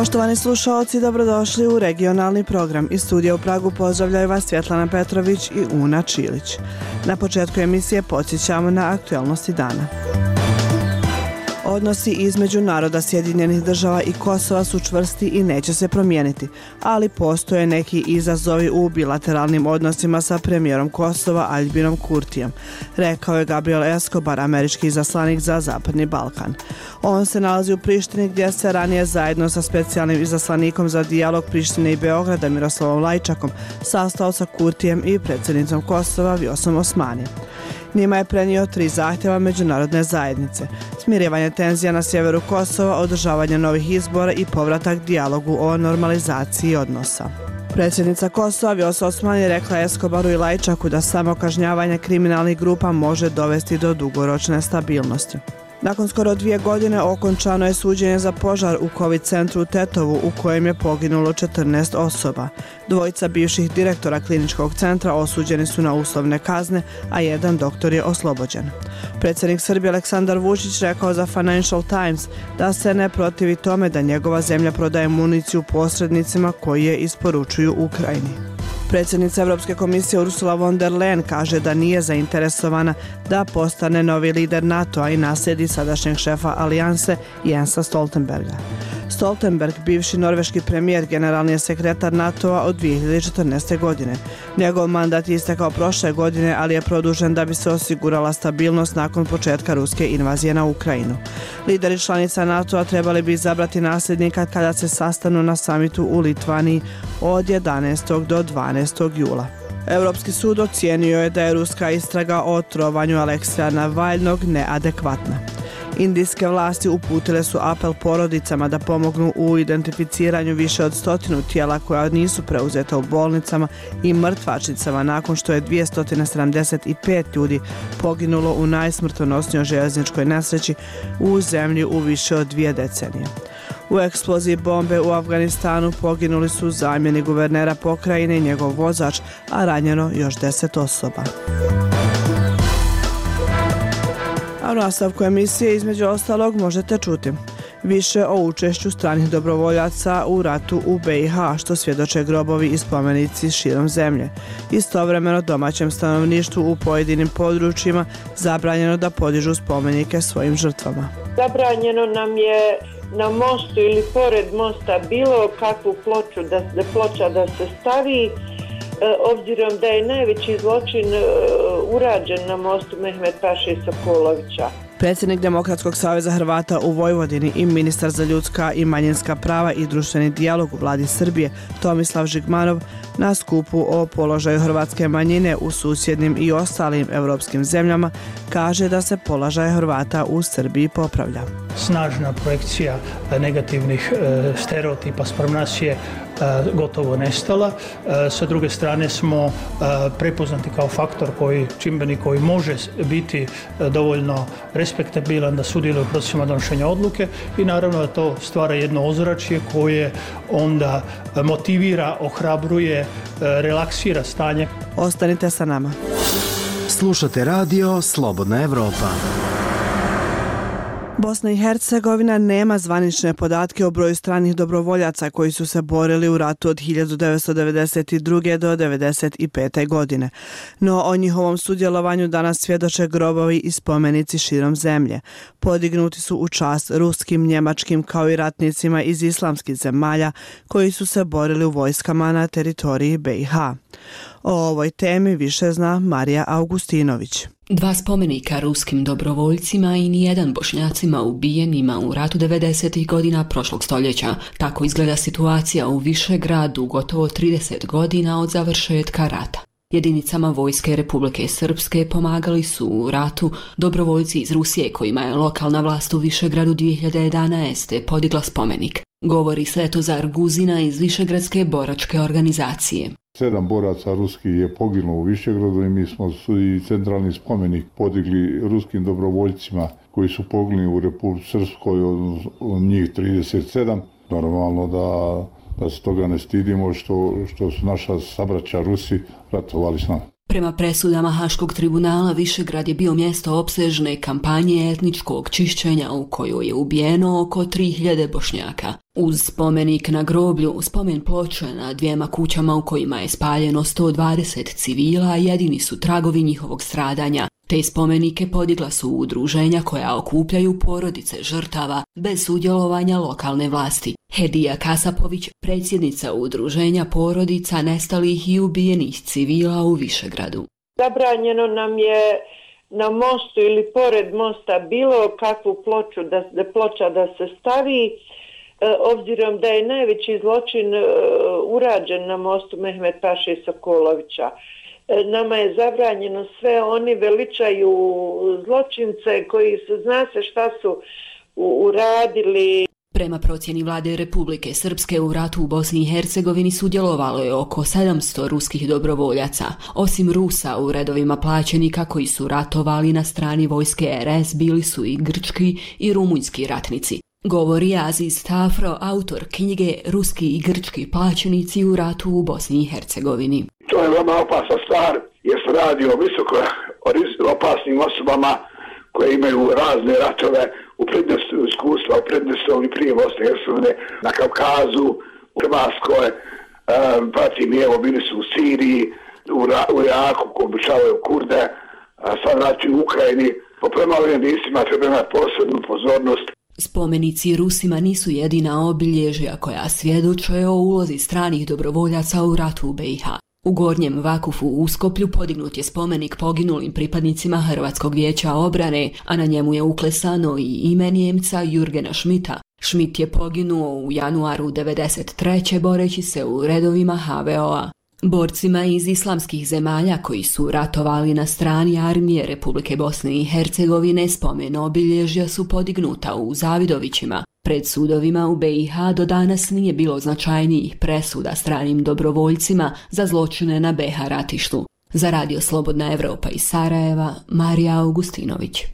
Poštovani slušaoci, dobrodošli u regionalni program. Iz studija u Pragu pozdravljaju vas Svjetlana Petrović i Una Čilić. Na početku emisije podsjećamo na aktualnosti dana. Odnosi između naroda Sjedinjenih država i Kosova su čvrsti i neće se promijeniti, ali postoje neki izazovi u bilateralnim odnosima sa premijerom Kosova Aljbinom Kurtijem, rekao je Gabriel Escobar, američki izaslanik za Zapadni Balkan. On se nalazi u Prištini gdje se ranije zajedno sa specijalnim izaslanikom za dijalog Prištine i Beograda Miroslavom Lajčakom sastao sa Kurtijem i predsjednicom Kosova Vjosom Osmani. Njima je prenio 3 zahtjeva međunarodne zajednice: smirivanje tenzija na sjeveru Kosova, održavanje novih izbora i povratak dijalogu o normalizaciji odnosa. Predsjednica Kosova Vjosa Osmani rekla Escobaru i Lajčaku da samo kažnjavanje kriminalnih grupa može dovesti do dugoročne stabilnosti. Nakon skoro 2 godine okončano je suđenje za požar u COVID centru u Tetovu u kojem je poginulo 14 osoba. 2 bivših direktora kliničkog centra osuđeni su na uslovne kazne, a 1 doktor je oslobođen. Predsjednik Srbije Aleksandar Vučić rekao za Financial Times da se ne protivi tome da njegova zemlja prodaje municiju posrednicima koji je isporučuju Ukrajini. Predsjednica Europske komisije Ursula von der Leyen kaže da nije zainteresovana da postane novi lider NATO-a i naslijedi sadašnjeg šefa alijanse Jensa Stoltenberga. Stoltenberg, bivši norveški premijer, generalni je sekretar NATO-a od 2014. godine. Njegov mandat je istekao prošle godine, ali je produžen da bi se osigurala stabilnost nakon početka ruske invazije na Ukrajinu. Lideri članica NATO-a trebali bi izabrati nasljednika kada se sastanu na samitu u Litvaniji od 11. do 12. jula. Europski sud ocijenio je da je ruska istraga o trovanju Aleksija Navalnog neadekvatna. Indijske vlasti uputile su apel porodicama da pomognu u identificiranju više od 100 tijela koja nisu preuzeta u bolnicama i mrtvačnicama nakon što je 275 ljudi poginulo u najsmrtonosnijoj željezničkoj nesreći u zemlji u više od 2 decenije. U eksploziji bombe u Afganistanu poginuli su zamjenik guvernera pokrajine i njegov vozač, a ranjeno još 10 osoba. A u nastavku emisije između ostalog možete čuti više o učešću stranih dobrovoljaca u ratu u BiH, što svjedoče grobovi i spomenici širom zemlje. Istovremeno domaćem stanovništvu u pojedinim područjima zabranjeno da podižu spomenike svojim žrtvama. Zabranjeno nam je na mostu ili pored mosta bilo kakvu ploča da se stavi, obzirom da je najveći zločin urađen na mostu Mehmet Paše Sokolovića. Predsjednik Demokratskog saveza Hrvata u Vojvodini i ministar za ljudska i manjinska prava i društveni dijalog u vladi Srbije Tomislav Žigmanov na skupu o položaju hrvatske manjine u susjednim i ostalim europskim zemljama kaže da se položaj Hrvata u Srbiji popravlja. Snažna projekcija negativnih stereotipa spram nas je gotovo nestala. Sa druge strane smo prepoznati kao faktor čimbenik koji može biti dovoljno respektabilan da sudjeluje u procesima donošenja odluke i naravno da to stvara jedno ozračje koje onda motivira, ohrabruje, relaksira stanje. Ostanite sa nama. Slušate radio Slobodna Evropa. Bosna i Hercegovina nema zvanične podatke o broju stranih dobrovoljaca koji su se borili u ratu od 1992. do 1995. godine. No o njihovom sudjelovanju danas svjedoče grobovi i spomenici širom zemlje. Podignuti su u čast ruskim, njemačkim kao i ratnicima iz islamskih zemalja koji su se borili u vojskama na teritoriji BiH. O ovoj temi više zna Marija Augustinović. 2 spomenika ruskim dobrovoljcima i nijedan Bošnjacima ubijenima u ratu 90. godina prošlog stoljeća. Tako izgleda situacija u Višegradu gotovo 30 godina od završetka rata. Jedinicama vojske Republike Srpske pomagali su u ratu dobrovoljci iz Rusije kojima je lokalna vlast u Višegradu 2011. podigla spomenik. Govori Svetozar Guzina iz Višegradske boračke organizacije. 7 boraca ruskih je poginulo u Višegradu i mi smo i centralni spomenik podigli ruskim dobrovoljcima koji su poginuli u Republici Srpskoj, od njih 37. Normalno da se toga ne stidimo što su naša sabraća Rusi ratovali s nama. Prema presudama Haškog tribunala, Višegrad je bio mjesto opsežne kampanje etničkog čišćenja u kojoj je ubijeno oko 3000 Bošnjaka. Uz spomenik na groblju, spomen ploče na 2 kućama u kojima je spaljeno 120 civila jedini su tragovi njihovog stradanja. Te spomenike podigla su udruženja koja okupljaju porodice žrtava bez sudjelovanja lokalne vlasti. Hedija Kasapović, predsjednica udruženja porodica nestalih i ubijenih civila u Višegradu. Zabranjeno nam je na mostu ili pored mosta bilo kakvu ploča da se stavi, obzirom da je najveći zločin urađen na mostu Mehmet Paše Sokolovića. Nama je zabranjeno sve, oni veličaju zločince koji zna se šta su uradili. Prema procjeni vlade Republike Srpske u ratu u Bosni i Hercegovini sudjelovalo je oko 700 ruskih dobrovoljaca. Osim Rusa u redovima plaćenika koji su ratovali na strani vojske RS bili su i grčki i rumunjski ratnici. Govori Aziz Tafro, autor knjige Ruski i grčki plaćenici u ratu u Bosni i Hercegovini. To je veoma opasna stvar jer se radi o visoko opasnim osobama koje imaju razne ratove u Pridnjestru, iskustva u Pridnjestru i prije Bosne i Hercegovine, na Kavkazu, u Hrvatskoj, pratim i evo bili su u Siriji, u Iraku, koji obučavaju Kurde, sad rati u Ukrajini. Po premalim listima treba imati posebnu pozornost. Spomenici Rusima nisu jedina obilježja koja svjedoče o ulozi stranih dobrovoljaca u ratu u BiH. U Gornjem Vakufu u Uskoplju podignut je spomenik poginulim pripadnicima Hrvatskog vijeća obrane, a na njemu je uklesano i ime Njemca Jurgena Schmidta. Schmidt je poginuo u januaru 1993. boreći se u redovima HVO-a. Borcima iz islamskih zemalja koji su ratovali na strani armije Republike Bosne i Hercegovine spomen obilježja su podignuta u Zavidovićima. Pred sudovima u BiH do danas nije bilo značajnijih presuda stranim dobrovoljcima za zločine na BiH ratištu. Za Radio Slobodna Evropa iz Sarajeva, Marija Augustinović.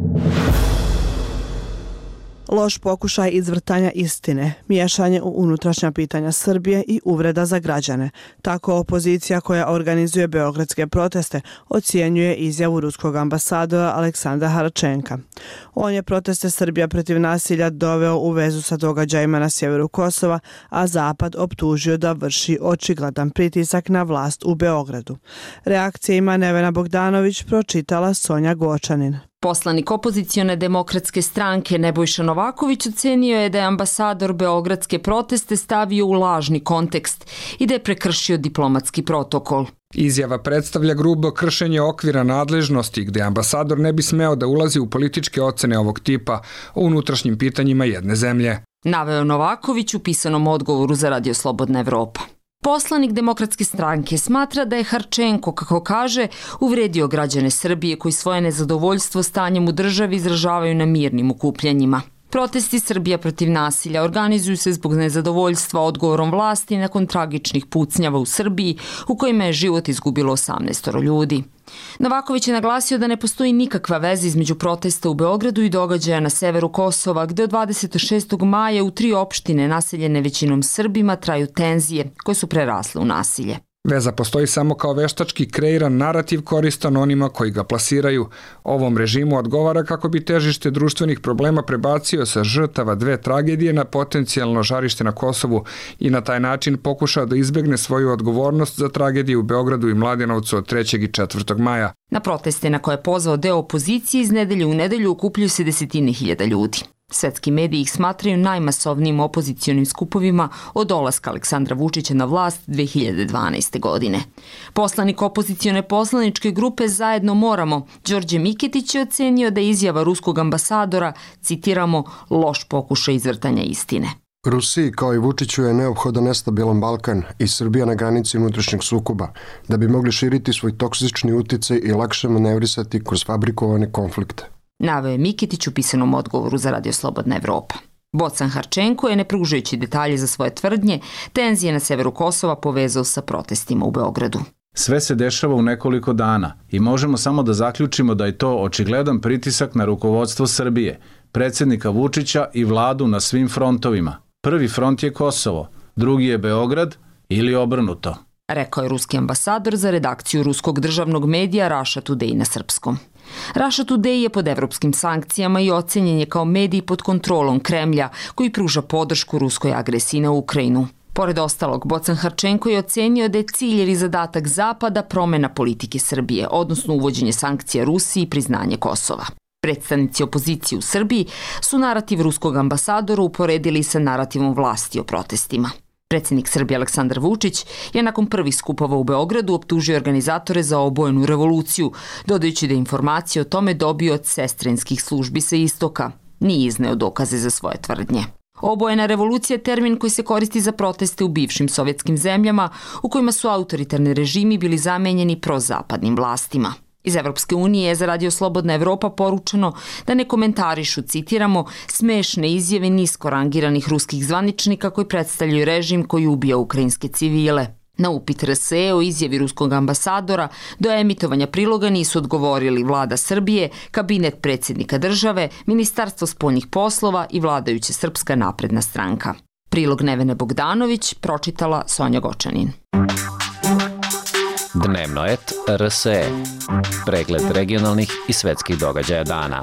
Loš pokušaj izvrtanja istine, miješanje u unutrašnja pitanja Srbije i uvreda za građane. Tako opozicija koja organizuje beogradske proteste ocjenjuje izjavu ruskog ambasadora Aleksandra Haračenka. On je proteste Srbija protiv nasilja doveo u vezu sa događajima na sjeveru Kosova, a Zapad optužio da vrši očigledan pritisak na vlast u Beogradu. Reakcije ima Nevena Bogdanović, pročitala Sonja Gočanin. Poslanik opozicione demokratske stranke Nebojša Novaković ocenio je da je ambasador beogradske proteste stavio u lažni kontekst i da je prekršio diplomatski protokol. Izjava predstavlja grubo kršenje okvira nadležnosti gdje ambasador ne bi smeo da ulazi u političke ocene ovog tipa o unutrašnjim pitanjima jedne zemlje. Naveo Novaković u pisanom odgovoru za Radio Slobodna Evropa. Poslanik demokratske stranke smatra da je Harčenko, kako kaže, uvredio građane Srbije koji svoje nezadovoljstvo stanjem u državi izražavaju na mirnim okupljanjima. Protesti Srbija protiv nasilja organizuju se zbog nezadovoljstva odgovorom vlasti nakon tragičnih pucnjava u Srbiji u kojima je život izgubilo 18 ljudi. Novaković je naglasio da ne postoji nikakva veza između protesta u Beogradu i događaja na severu Kosova, gde od 26. maja u 3 opštine naseljene većinom Srbima traju tenzije koje su prerasle u nasilje. Veza postoji samo kao veštački kreiran narativ koristan onima koji ga plasiraju. Ovom režimu odgovara kako bi težište društvenih problema prebacio sa žrtava 2 tragedije na potencijalno žarište na Kosovu i na taj način pokušao da izbegne svoju odgovornost za tragediju u Beogradu i Mladenovcu od 3. i 4. maja. Na proteste na koje je pozvao deo opozicije iz nedelje u nedelju okupljuju se desetine hiljada ljudi. Svetski mediji ih smatraju najmasovnijim opozicionim skupovima od dolaska Aleksandra Vučića na vlast 2012. godine. Poslanik opozicione poslaničke grupe Zajedno moramo, Đorđe Miketić je ocenio da je izjava ruskog ambasadora, citiramo, loš pokušaj izvrtanja istine. Rusiji kao i Vučiću je neophodan nestabilan Balkan i Srbija na granici unutrašnjeg sukoba, da bi mogli širiti svoj toksični uticaj i lakše manevrisati kroz fabrikovane konflikte. Naveo je Miketić u pisanom odgovoru za Radio Slobodna Evropa. Bocan Harčenko je, ne pružajući detalje za svoje tvrdnje, tenzije na severu Kosova povezao sa protestima u Beogradu. Sve se dešava u nekoliko dana i možemo samo da zaključimo da je to očigledan pritisak na rukovodstvo Srbije, predsjednika Vučića i vladu na svim frontovima. Prvi front je Kosovo, drugi je Beograd ili obrnuto. rekao je ruski ambasador za redakciju ruskog državnog medija Russia Today na srpskom. Russia Today je pod evropskim sankcijama i ocenjen je kao medij pod kontrolom Kremlja koji pruža podršku ruskoj agresiji na Ukrajinu. Pored ostalog, Bocan Harčenko je ocenio da je cilj ili zadatak Zapada promena politike Srbije, odnosno uvođenje sankcija Rusiji i priznanje Kosova. Predstavnici opozicije u Srbiji su narativ ruskog ambasadora uporedili sa narativom vlasti o protestima. Predsjednik Srbije Aleksandar Vučić je nakon prvih skupova u Beogradu optužio organizatore za obojenu revoluciju, dodajući da je informacije o tome dobio od sestrinskih službi sa istoka. Nije izneo dokaze za svoje tvrdnje. Obojena revolucija je termin koji se koristi za proteste u bivšim sovjetskim zemljama u kojima su autoritarni režimi bili zamenjeni prozapadnim vlastima. Iz Evropske unije je za Radio Slobodna Evropa poručeno da ne komentarišu, citiramo, smešne izjave nisko rangiranih ruskih zvaničnika koji predstavljaju režim koji ubija ukrajinske civile. Na upit RSE o izjavi ruskog ambasadora do emitovanja priloga nisu odgovorili Vlada Srbije, kabinet predsjednika države, Ministarstvo spoljnih poslova i vladajuća Srpska napredna stranka. Prilog Nevene Bogdanović pročitala Sonja Gočanin. Dnevnoet RSE. Pregled regionalnih i svetskih događaja dana.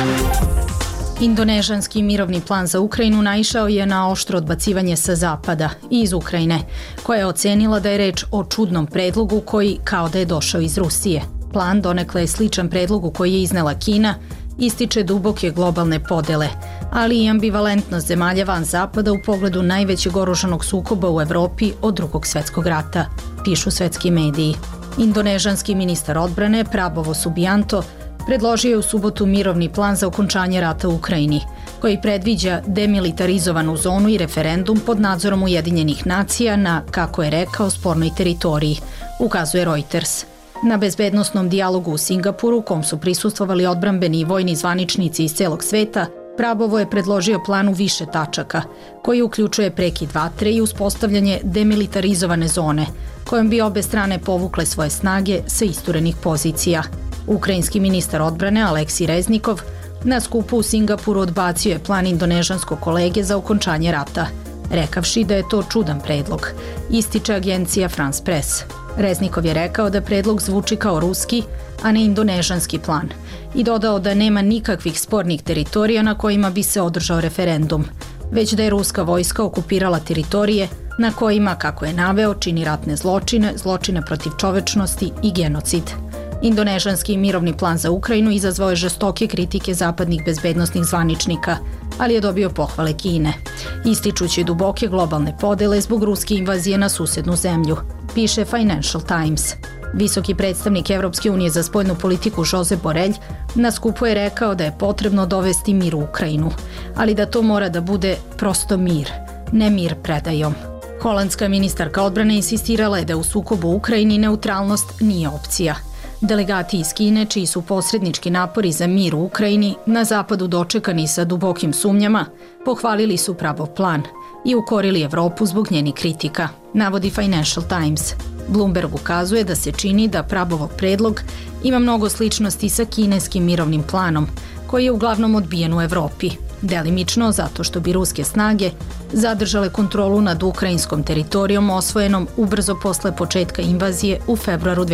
Indonežanski mirovni plan za Ukrajinu naišao je na oštro odbacivanje sa zapada i iz Ukrajine, koja je ocenila da je reč o čudnom predlogu koji kao da je došao iz Rusije. Plan donekle je sličan predlogu koji je iznela Kina, ističe duboke globalne podele, ali i ambivalentnost zemalja van zapada u pogledu najvećeg oružanog sukoba u Evropi od Drugog svjetskog rata, pišu svetski mediji. Indonežanski ministar odbrane Prabowo Subianto predložio je u subotu mirovni plan za okončanje rata u Ukrajini, koji predviđa demilitarizovanu zonu i referendum pod nadzorom Ujedinjenih nacija na, kako je rekao, spornoj teritoriji, ukazuje Reuters. Na bezbednosnom dijalogu u Singapuru, kom su prisustvovali odbrambeni i vojni zvaničnici iz celog sveta, Prabowo je predložio plan u više tačaka, koji uključuje prekid vatre i uspostavljanje demilitarizovane zone, kojom bi obe strane povukle svoje snage sa isturenih pozicija. Ukrajinski ministar odbrane Aleksij Reznikov na skupu u Singapuru odbacio je plan indonežanskog kolege za okončanje rata, rekavši da je to čudan predlog, ističe agencija France Press. Reznikov je rekao da predlog zvuči kao ruski, a ne indonežanski plan, i dodao da nema nikakvih spornih teritorija na kojima bi se održao referendum, već da je ruska vojska okupirala teritorije na kojima, kako je naveo, čini ratne zločine, zločine protiv čovečnosti i genocid. Indonežanski mirovni plan za Ukrajinu izazvao je žestoke kritike zapadnih bezbednosnih zvaničnika, ali je dobio pohvale Kine, ističući duboke globalne podele zbog ruske invazije na susednu zemlju, piše Financial Times. Visoki predstavnik Evropske unije za spoljnu politiku Josep Borrell na skupu je rekao da je potrebno dovesti mir u Ukrajinu, ali da to mora da bude prosto mir, ne mir predajom. Holandska ministarka odbrane insistirala je da u sukobu u Ukrajini neutralnost nije opcija. Delegati iz Kine, čiji su posrednički napori za mir u Ukrajini na zapadu dočekani sa dubokim sumnjama, pohvalili su Pravov plan i ukorili Evropu zbog njenih kritika, navodi Financial Times. Bloomberg ukazuje da se čini da Pravov predlog ima mnogo sličnosti sa kineskim mirovnim planom, koji je uglavnom odbijen u Evropi, delimično zato što bi ruske snage zadržale kontrolu nad ukrajinskom teritorijom osvojenom ubrzo posle početka invazije u februaru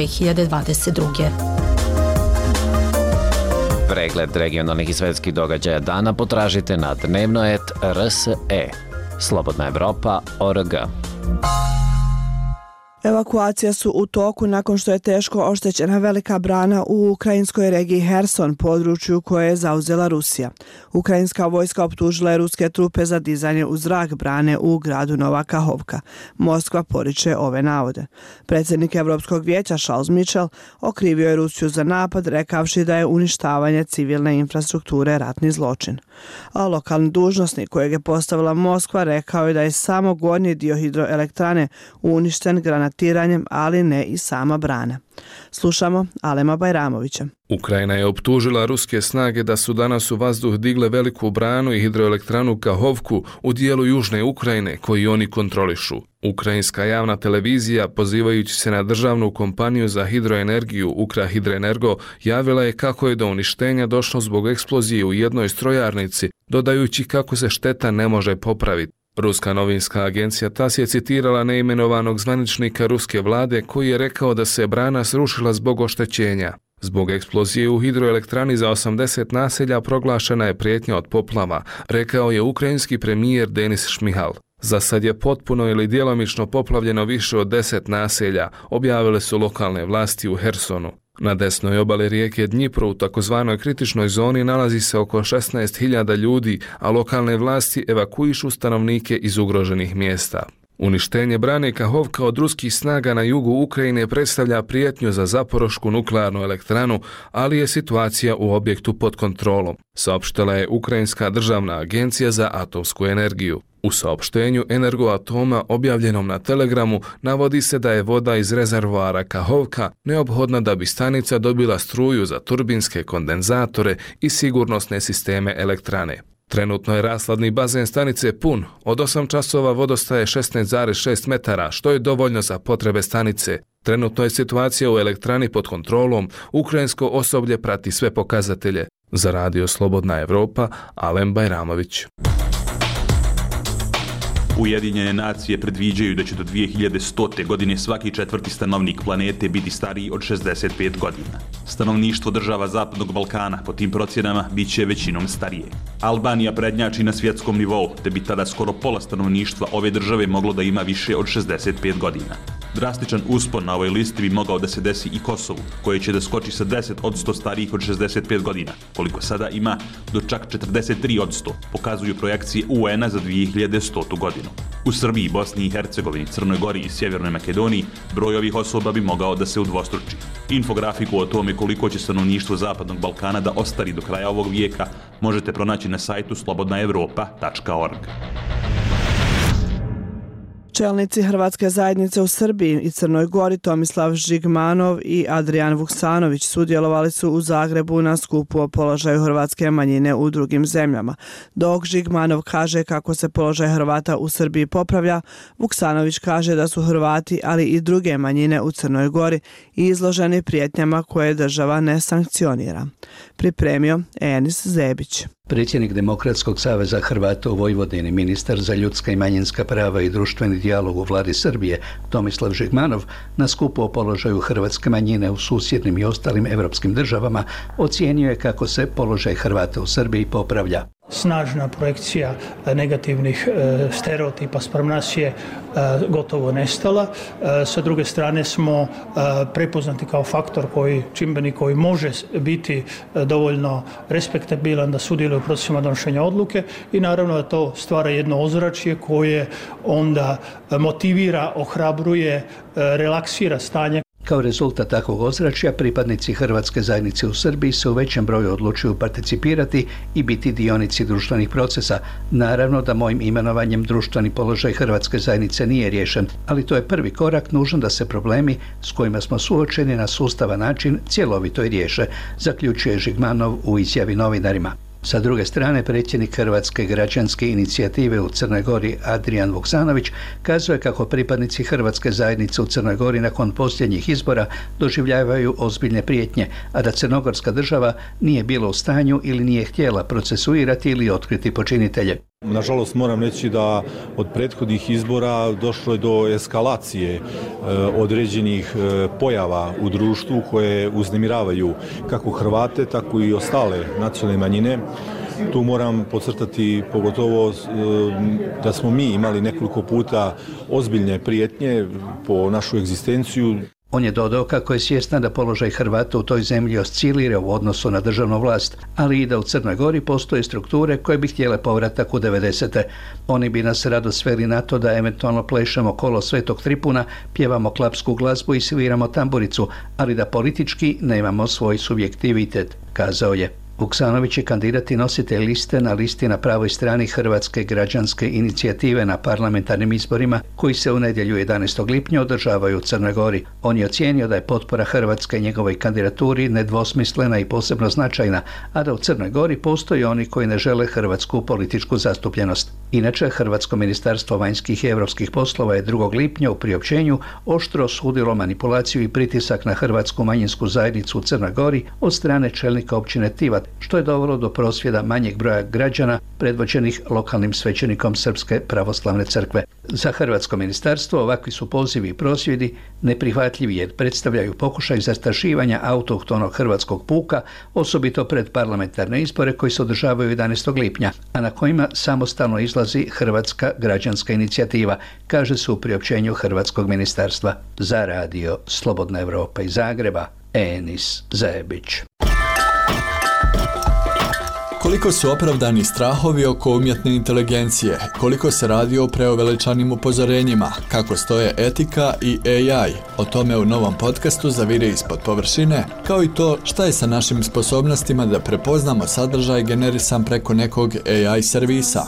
2022. Pregled regionalnih i svetskih događaja dana potražite na Dnevnoet RSE. Slobodna Evropa.org. Evakuacija su u toku nakon što je teško oštećena velika brana u ukrajinskoj regiji Herson, području koje je zauzela Rusija. Ukrajinska vojska optužila je ruske trupe za dizanje u zrak brane u gradu Nova Kahovka. Moskva poriče ove navode. Predsjednik Evropskog vijeća Charles Michel okrivio je Rusiju za napad, rekavši da je uništavanje civilne infrastrukture ratni zločin. A lokalni dužnosnik kojeg je postavila Moskva rekao je da je samo gornji dio hidroelektrane uništen granatiranjem, ali ne i sama brana. Slušamo Alema Bajramovića. Ukrajina je optužila ruske snage da su danas u vazduh digle veliku branu i hidroelektranu Kahovku u dijelu južne Ukrajine koji oni kontrolišu. Ukrajinska javna televizija, pozivajući se na državnu kompaniju za hidroenergiju Ukrhydroenergo, javila je kako je do uništenja došlo zbog eksplozije u jednoj strojarnici, dodajući kako se šteta ne može popraviti. Ruska novinska agencija TAS je citirala neimenovanog zvaničnika ruske vlade koji je rekao da se brana srušila zbog oštećenja. Zbog eksplozije u hidroelektrani za 80 naselja proglašena je prijetnja od poplava, rekao je ukrajinski premijer Denis Šmihal. Za sad je potpuno ili djelomično poplavljeno više od 10 naselja, objavile su lokalne vlasti u Hersonu. Na desnoj obali rijeke Dnjipro u takozvanoj kritičnoj zoni nalazi se oko 16.000 ljudi, a lokalne vlasti evakuišu stanovnike iz ugroženih mjesta. Uništenje brane Kahovka od ruskih snaga na jugu Ukrajine predstavlja prijetnju za Zaporošku nuklearnu elektranu, ali je situacija u objektu pod kontrolom, saopštila je Ukrajinska državna agencija za atomsku energiju. U saopštenju Energoatoma objavljenom na Telegramu navodi se da je voda iz rezervoara Kahovka neophodna da bi stanica dobila struju za turbinske kondenzatore i sigurnosne sisteme elektrane. Trenutno je rashladni bazen stanice pun, od 8 časova vodostaje 16,6 metara, što je dovoljno za potrebe stanice. Trenutno je situacija u elektrani pod kontrolom, ukrajinsko osoblje prati sve pokazatelje. Za Radio Slobodna Evropa, Alen Bajramović. Ujedinjene nacije predviđaju da će do 2100. godine svaki četvrti stanovnik planete biti stariji od 65 godina. Stanovništvo država Zapadnog Balkana po tim procjenama bit će većinom starije. Albanija prednjači na svjetskom nivou, te bi tada skoro pola stanovništva ove države moglo da ima više od 65 godina. Drastičan uspon na ovoj listi bi mogao da se desi i Kosovu, koje će da skoči sa 10% starijih od 65 godina, koliko sada ima, do čak 43%, pokazuju projekcije UN-a za 2100. godinu. U Srbiji, Bosni i Hercegovini, Crnoj Gori i Sjevernoj Makedoniji broj ovih osoba bi mogao da se udvostruči. Infografiku o tome koliko će stanovništvo Zapadnog Balkana da ostari do kraja ovog vijeka možete pronaći na sajtu slobodnaevropa.org. Čelnici Hrvatske zajednice u Srbiji i Crnoj Gori Tomislav Žigmanov i Adrian Vuksanović sudjelovali su u Zagrebu na skupu o položaju hrvatske manjine u drugim zemljama. Dok Žigmanov kaže kako se položaj Hrvata u Srbiji popravlja, Vuksanović kaže da su Hrvati, ali i druge manjine u Crnoj Gori izloženi prijetnjama koje država ne sankcionira. Pripremio Enis Zebić. Predsjednik Demokratskog saveza Hrvata u Vojvodini, ministar za ljudska i manjinska prava i društveni dijalog u vladi Srbije, Tomislav Žigmanov, na skupu o položaju hrvatske manjine u susjednim i ostalim europskim državama ocijenio je kako se položaj Hrvata u Srbiji popravlja. Snažna projekcija negativnih stereotipa spram nas je gotovo nestala. Sa druge strane smo prepoznati kao faktor čimbenik koji može biti dovoljno respektabilan da sudjeluje u procesima donošenja odluke i naravno da to stvara jedno ozračje koje onda motivira, ohrabruje, relaksira stanje. Kao rezultat takvog ozračja, pripadnici Hrvatske zajednice u Srbiji se u većem broju odlučuju participirati i biti dionici društvenih procesa. Naravno da mojim imenovanjem društveni položaj Hrvatske zajednice nije riješen, ali to je prvi korak nužan da se problemi s kojima smo suočeni na sustavan način cjelovito i riješe, zaključuje Žigmanov u izjavi novinarima. Sa druge strane, predsjednik Hrvatske građanske inicijative u Crnoj Gori Adrian Vuksanović kazuje kako pripadnici Hrvatske zajednice u Crnoj Gori nakon posljednjih izbora doživljavaju ozbiljne prijetnje, a da crnogorska država nije bila u stanju ili nije htjela procesuirati ili otkriti počinitelje. Nažalost moram reći da od prethodnih izbora došlo je do eskalacije određenih pojava u društvu koje uznemiravaju kako Hrvate, tako i ostale nacionalne manjine. Tu moram podcrtati pogotovo da smo mi imali nekoliko puta ozbiljne prijetnje po našu egzistenciju. On je dodao kako je svjestan da položaj Hrvata u toj zemlji oscilira u odnosu na državnu vlast, ali i da u Crnoj Gori postoje strukture koje bi htjele povratak u 90. Oni bi nas rado sveli na to da eventualno plešemo kolo Svetog Tripuna, pjevamo klapsku glazbu i sviramo tamburicu, ali da politički nemamo svoj subjektivitet, kazao je. Vuksanović je kandidat i nositelj liste na listi na pravoj strani Hrvatske građanske inicijative na parlamentarnim izborima koji se u nedjelju 11. lipnja održavaju u Crnoj Gori. On je ocijenio da je potpora Hrvatske njegovoj kandidaturi nedvosmislena i posebno značajna, a da u Crnoj Gori postoje oni koji ne žele hrvatsku političku zastupljenost. Inače, Hrvatsko ministarstvo vanjskih i europskih poslova je 2. lipnja u priopćenju oštro osudilo manipulaciju i pritisak na hrvatsku manjinsku zajednicu u Crnoj Gori od strane čelnika općine Tivat, što je dovelo do prosvjeda manjeg broja građana predvođenih lokalnim svećenikom Srpske pravoslavne crkve. Za Hrvatsko ministarstvo ovakvi su pozivi i prosvjedi neprihvatljivi jer predstavljaju pokušaj zastrašivanja autohtonog hrvatskog puka, osobito pred parlamentarne izbore koji se održavaju 11. lipnja, a na kojima samostalno izlazi Hrvatska građanska inicijativa, kaže se u priopćenju Hrvatskog ministarstva. Za radio Slobodna Evropa iz Zagreba, Enis Zajebić. Koliko su opravdani strahovi oko umjetne inteligencije, koliko se radi o preuveličanim upozorenjima, kako stoje etika i AI, o tome u novom podcastu Zavire ispod površine, kao i to šta je sa našim sposobnostima da prepoznamo sadržaj generisan preko nekog AI servisa.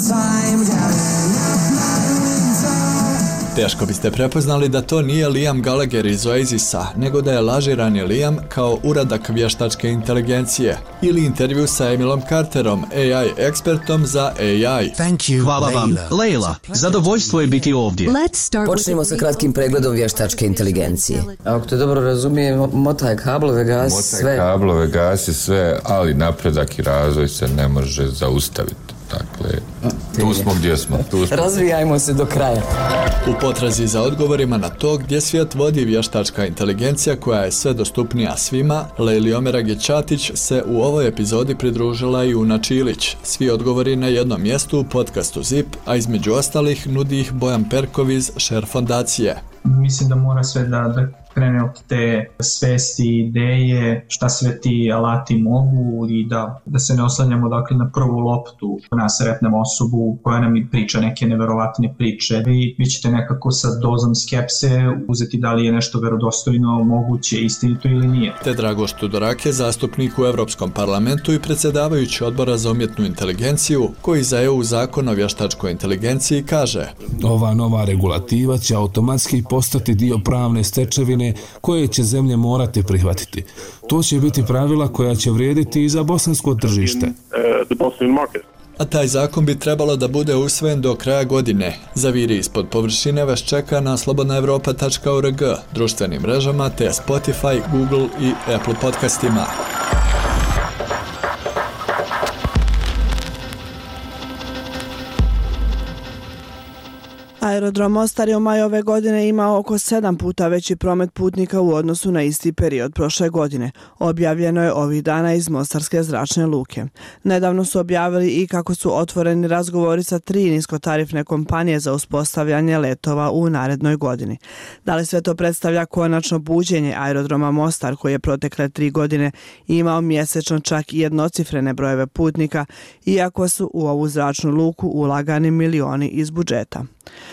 Teško biste prepoznali da to nije Liam Gallagher iz Oasisa, nego da je lažirani Liam kao uradak vještačke inteligencije ili intervju sa Emilom Carterom, AI ekspertom za AI. Hvala vam, Leila. Zadovoljstvo je biti ovdje. Počnemo sa kratkim pregledom vještačke inteligencije. Ako te dobro razumijem, motaj kablove, gasi sve. Motaj kablove, gasi sve, ali napredak i razvoj se ne može zaustaviti. Dakle, tu smo gdje smo. Razvijajmo se do kraja. U potrazi za odgovorima na to gdje svijet vodi vještačka inteligencija koja je sve dostupnija svima, Leili Omerage-Ćatić se u ovoj epizodi pridružila i Una Čilić. Svi odgovori na jednom mjestu u podcastu ZIP, a između ostalih nudi ih Bojan Perkov iz Share fondacije. Mislim da mora sve da krene od te svesti, ideje, šta sve ti alati mogu i da se ne oslanjamo dakle na prvu loptu, na sretnem osobu koja nam i priča neke neverovatne priče. Vi ćete nekako sa dozom skepse uzeti da li je nešto verodostojno, moguće, istinito ili nije. Te Dragoš Tudorak je zastupnik u Europskom parlamentu i predsjedavajući odbora za umjetnu inteligenciju, koji za EU zakon o vještačkoj inteligenciji kaže: Ova nova regulativa će automatski postati dio pravne stečevine koje će zemlje morati prihvatiti. To će biti pravila koja će vrijediti i za bosansko tržište. A taj zakon bi trebalo da bude usvojen do kraja godine. Zaviri ispod površine vas čeka na slobodnaevropa.org, društvenim mrežama te Spotify, Google i Apple podcastima. Aerodrom Mostar je u maju ove godine imao oko 7 puta veći promet putnika u odnosu na isti period prošle godine. Objavljeno je ovih dana iz Mostarske zračne luke. Nedavno su objavili i kako su otvoreni razgovori sa 3 niskotarifne kompanije za uspostavljanje letova u narednoj godini. Da li sve to predstavlja konačno buđenje aerodroma Mostar, koji je protekle 3 godine imao mjesečno čak i jednocifrene brojeve putnika, iako su u ovu zračnu luku ulagani milioni iz budžeta.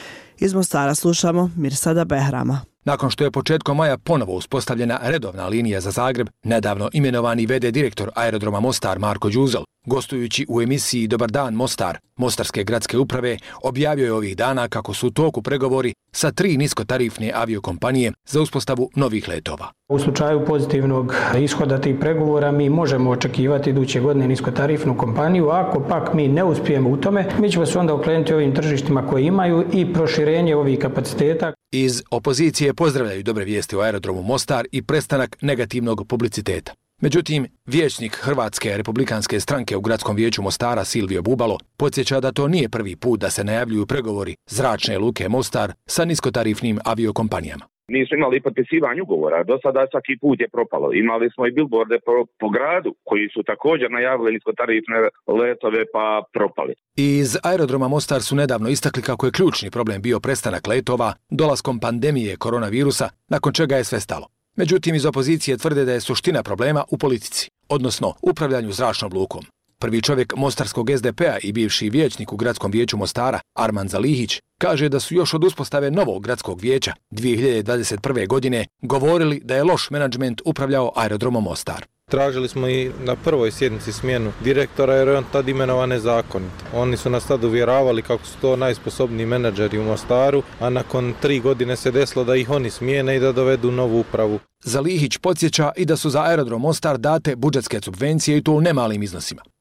Iz Mostara slušamo Mirsada Behrama. Nakon što je početkom maja ponovo uspostavljena redovna linija za Zagreb, nedavno imenovani VD direktor aerodroma Mostar Marko Đuzel, gostujući u emisiji Dobar dan Mostar, Mostarske gradske uprave, objavio je ovih dana kako su u toku pregovori sa 3 niskotarifne aviokompanije za uspostavu novih letova. U slučaju pozitivnog ishoda tih pregovora mi možemo očekivati iduće godine niskotarifnu kompaniju, ako pak mi ne uspijemo u tome, mi ćemo se onda okrenuti ovim tržištima koje imaju i proširenje ovih kapaciteta. Iz opozicije pozdravljaju dobre vijesti o aerodromu Mostar i prestanak negativnog publiciteta. Međutim, vijećnik Hrvatske republikanske stranke u gradskom vijeću Mostara Silvio Bubalo podsjeća da to nije prvi put da se najavljuju pregovori zračne luke Mostar sa niskotarifnim aviokompanijama. Nisu imali potpisivanje ugovora, do sada svaki put je propalo. Imali smo i billboarde po gradu koji su također najavili niskotarifne letove pa propali. Iz aerodroma Mostar su nedavno istakli kako je ključni problem bio prestanak letova dolaskom pandemije koronavirusa, nakon čega je sve stalo. Međutim, iz opozicije tvrde da je suština problema u politici, odnosno upravljanju zračnom lukom. Prvi čovjek mostarskog SDP-a i bivši vijećnik u gradskom vijeću Mostara, Arman Zalihić, kaže da su još od uspostave novog gradskog vijeća 2021. godine govorili da je loš menadžment upravljao aerodromom Mostar. Tražili smo i na prvoj sjednici smjenu direktora jer je on tad imenovan nezakonito. Oni su nas tad uvjeravali kako su to najsposobniji menadžeri u Mostaru, a nakon 3 godine se desilo da ih oni smijene i da dovedu novu upravu. Zalihić podsjeća i da su za aerodrom Mostar date budžetske subvencije i to u nemalim iznosima.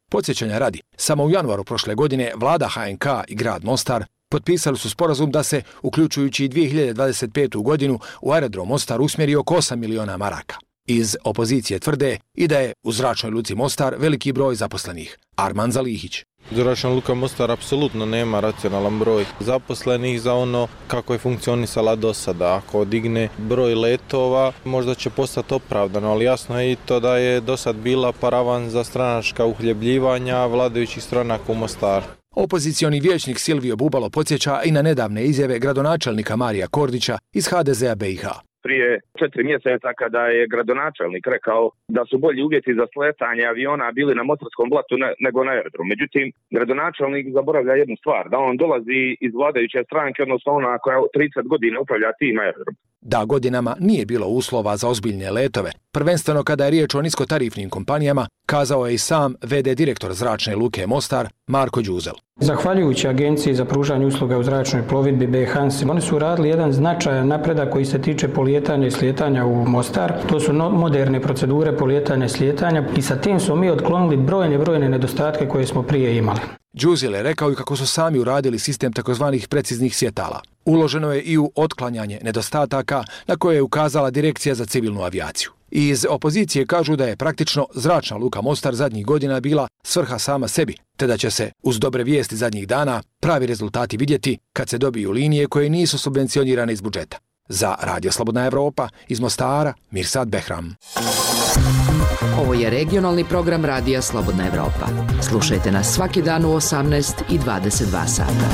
Podsjećanja radi, samo u januaru prošle godine vlada HNK i grad Mostar potpisali su sporazum da se, uključujući i 2025. godinu, u aerodrom Mostar usmjeri oko 8 miliona maraka. Iz opozicije tvrde i da je u zračnoj luci Mostar veliki broj zaposlenih. Arman Zalihić. Zračna luka Mostar apsolutno nema racionalan broj zaposlenih za ono kako je funkcionisala do sada. Ako digne broj letova, možda će postati opravdano, ali jasno je i to da je do sad bila paravan za stranačka uhljebljivanja vladajućih stranaka u Mostaru. Opozicioni vijećnik Silvio Bubalo podsjeća i na nedavne izjave gradonačelnika Marija Kordića iz HDZ-a BiH. Prije 4 mjeseca kada je gradonačelnik rekao da su bolji uvjeti za sletanje aviona bili na Mostarskom blatu nego na aerodromu. Međutim, gradonačelnik zaboravlja jednu stvar, da on dolazi iz vladajuće stranke, odnosno ona koja 30 godina upravlja tim aerodrom. Da godinama nije bilo uslova za ozbiljne letove, prvenstveno kada je riječ o niskotarifnim kompanijama, kazao je i sam VD direktor zračne luke Mostar Marko Đuzel. Zahvaljujući Agenciji za pružanje usluga u zračnoj plovidbi BHANS, oni su radili jedan značajan napredak koji se tiče polijetanja i slijetanja u Mostar. To su moderne procedure polijetanja i slijetanja i sa tim smo mi otklonili brojne nedostatke koje smo prije imali. Đuzel je rekao i kako su sami uradili sistem takozvanih preciznih svjetala. Uloženo je i u otklanjanje nedostataka na koje je ukazala Direkcija za civilnu avijaciju. Iz opozicije kažu da je praktično zračna luka Mostar zadnjih godina bila svrha sama sebi, te da će se, uz dobre vijesti zadnjih dana, pravi rezultati vidjeti kad se dobiju linije koje nisu subvencionirane iz budžeta. Za Radio Slobodna Evropa, iz Mostara, Mirsad Behram. Ovo je regionalni program Radija Slobodna Evropa. Slušajte nas svaki dan u 18 i 22 sata.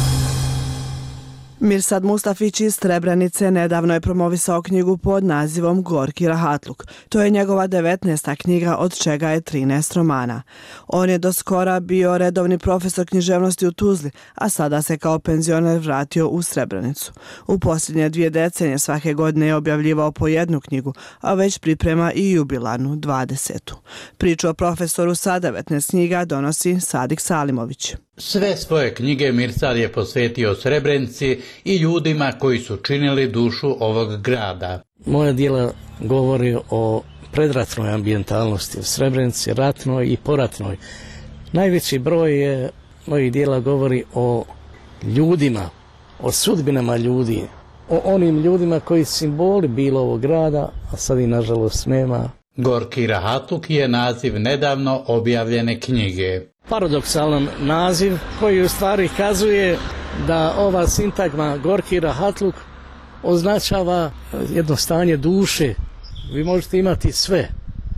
Mirsad Mustafić iz Srebrenice nedavno je promovisao knjigu pod nazivom Gorki rahatluk. To je njegova 19. knjiga, od čega je 13 romana. On je do skora bio redovni profesor književnosti u Tuzli, a sada se kao penzioner vratio u Srebrenicu. U posljednje 2 decenije svake godine je objavljivao po jednu knjigu, a već priprema i jubilarnu 20. Priču o profesoru sa 19 knjiga donosi Sadik Salimović. Sve svoje knjige Mirsad je posvetio Srebrenici i ljudima koji su činili dušu ovog grada. Moja djela govori o predratnoj ambijentalnosti u Srebrenici, ratnoj i poratnoj. Najveći broj mojih djela govori o ljudima, o sudbinama ljudi, o onim ljudima koji su simboli bilo ovog grada, a sad i nažalost nema. Gorki rahatluk je naziv nedavno objavljene knjige. Paradoksalan naziv koji u stvari kazuje da ova sintagma gorki rahatluk označava jedno stanje duše. Vi možete imati sve,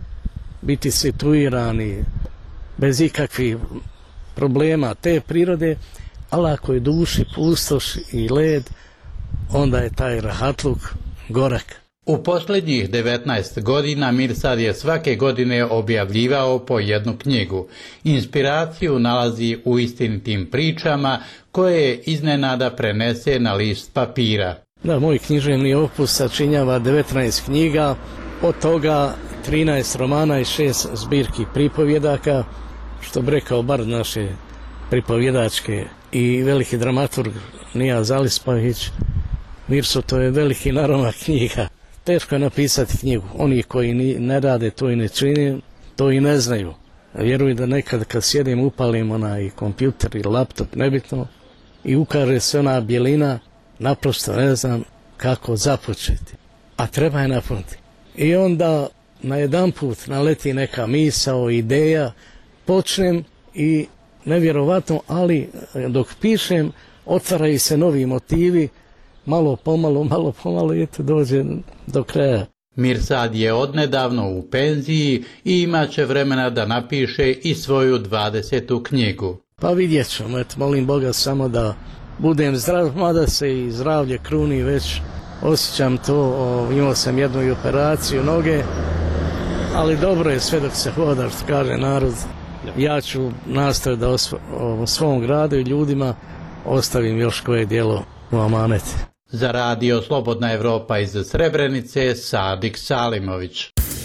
biti situirani bez ikakvih problema te prirode, ali ako je duši pustoš i led, onda je taj rahatluk gorak. U posljednjih 19 godina Mirsad je svake godine objavljivao po jednu knjigu. Inspiraciju nalazi u istinitim pričama koje iznenada prenese na list papira. Da, moj književni opus sačinjava 19 knjiga, od toga 13 romana i 6 zbirki pripovjedaka, što bi rekao bar naše pripovjedačke i veliki dramaturg Nija Zalispahić. Mirso, to je veliki naromak knjiga. Teško je napisati knjigu. Oni koji ne rade to i ne čine, to i ne znaju. Vjerujem da nekad kad sjedim upalim onaj kompjuter ili laptop, nebitno, i ukaže se ona bjelina, naprosto ne znam kako započeti. A treba je napuniti. I onda najedanput naleti neka misao, ideja, počnem i nevjerovatno, ali dok pišem otvaraju se novi motivi, malo pomalo i eto dođe do kraja. Mirsad je odnedavno u penziji i imat će vremena da napiše i svoju 20. knjigu. Pa vidjet ćemo, molim Boga samo da budem zdrav, mada se i zdravlje kruni, već osjećam to, imao sam jednu i operaciju noge, ali dobro je sve dok se hoda, što kaže narod. Ja ću nastaviti da o svom gradu i ljudima ostavim još koje djelo u amanet. Za Radio Slobodna Evropa iz Srebrenice, Sadik Salimović.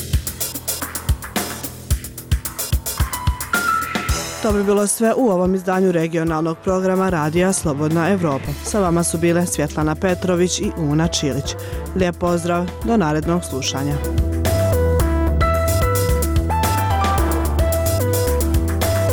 To bi bilo sve u ovom izdanju regionalnog programa Radija Slobodna Evropa. Sa vama su bile Svjetlana Petrović i Una Čilić. Lijep pozdrav, do narednog slušanja.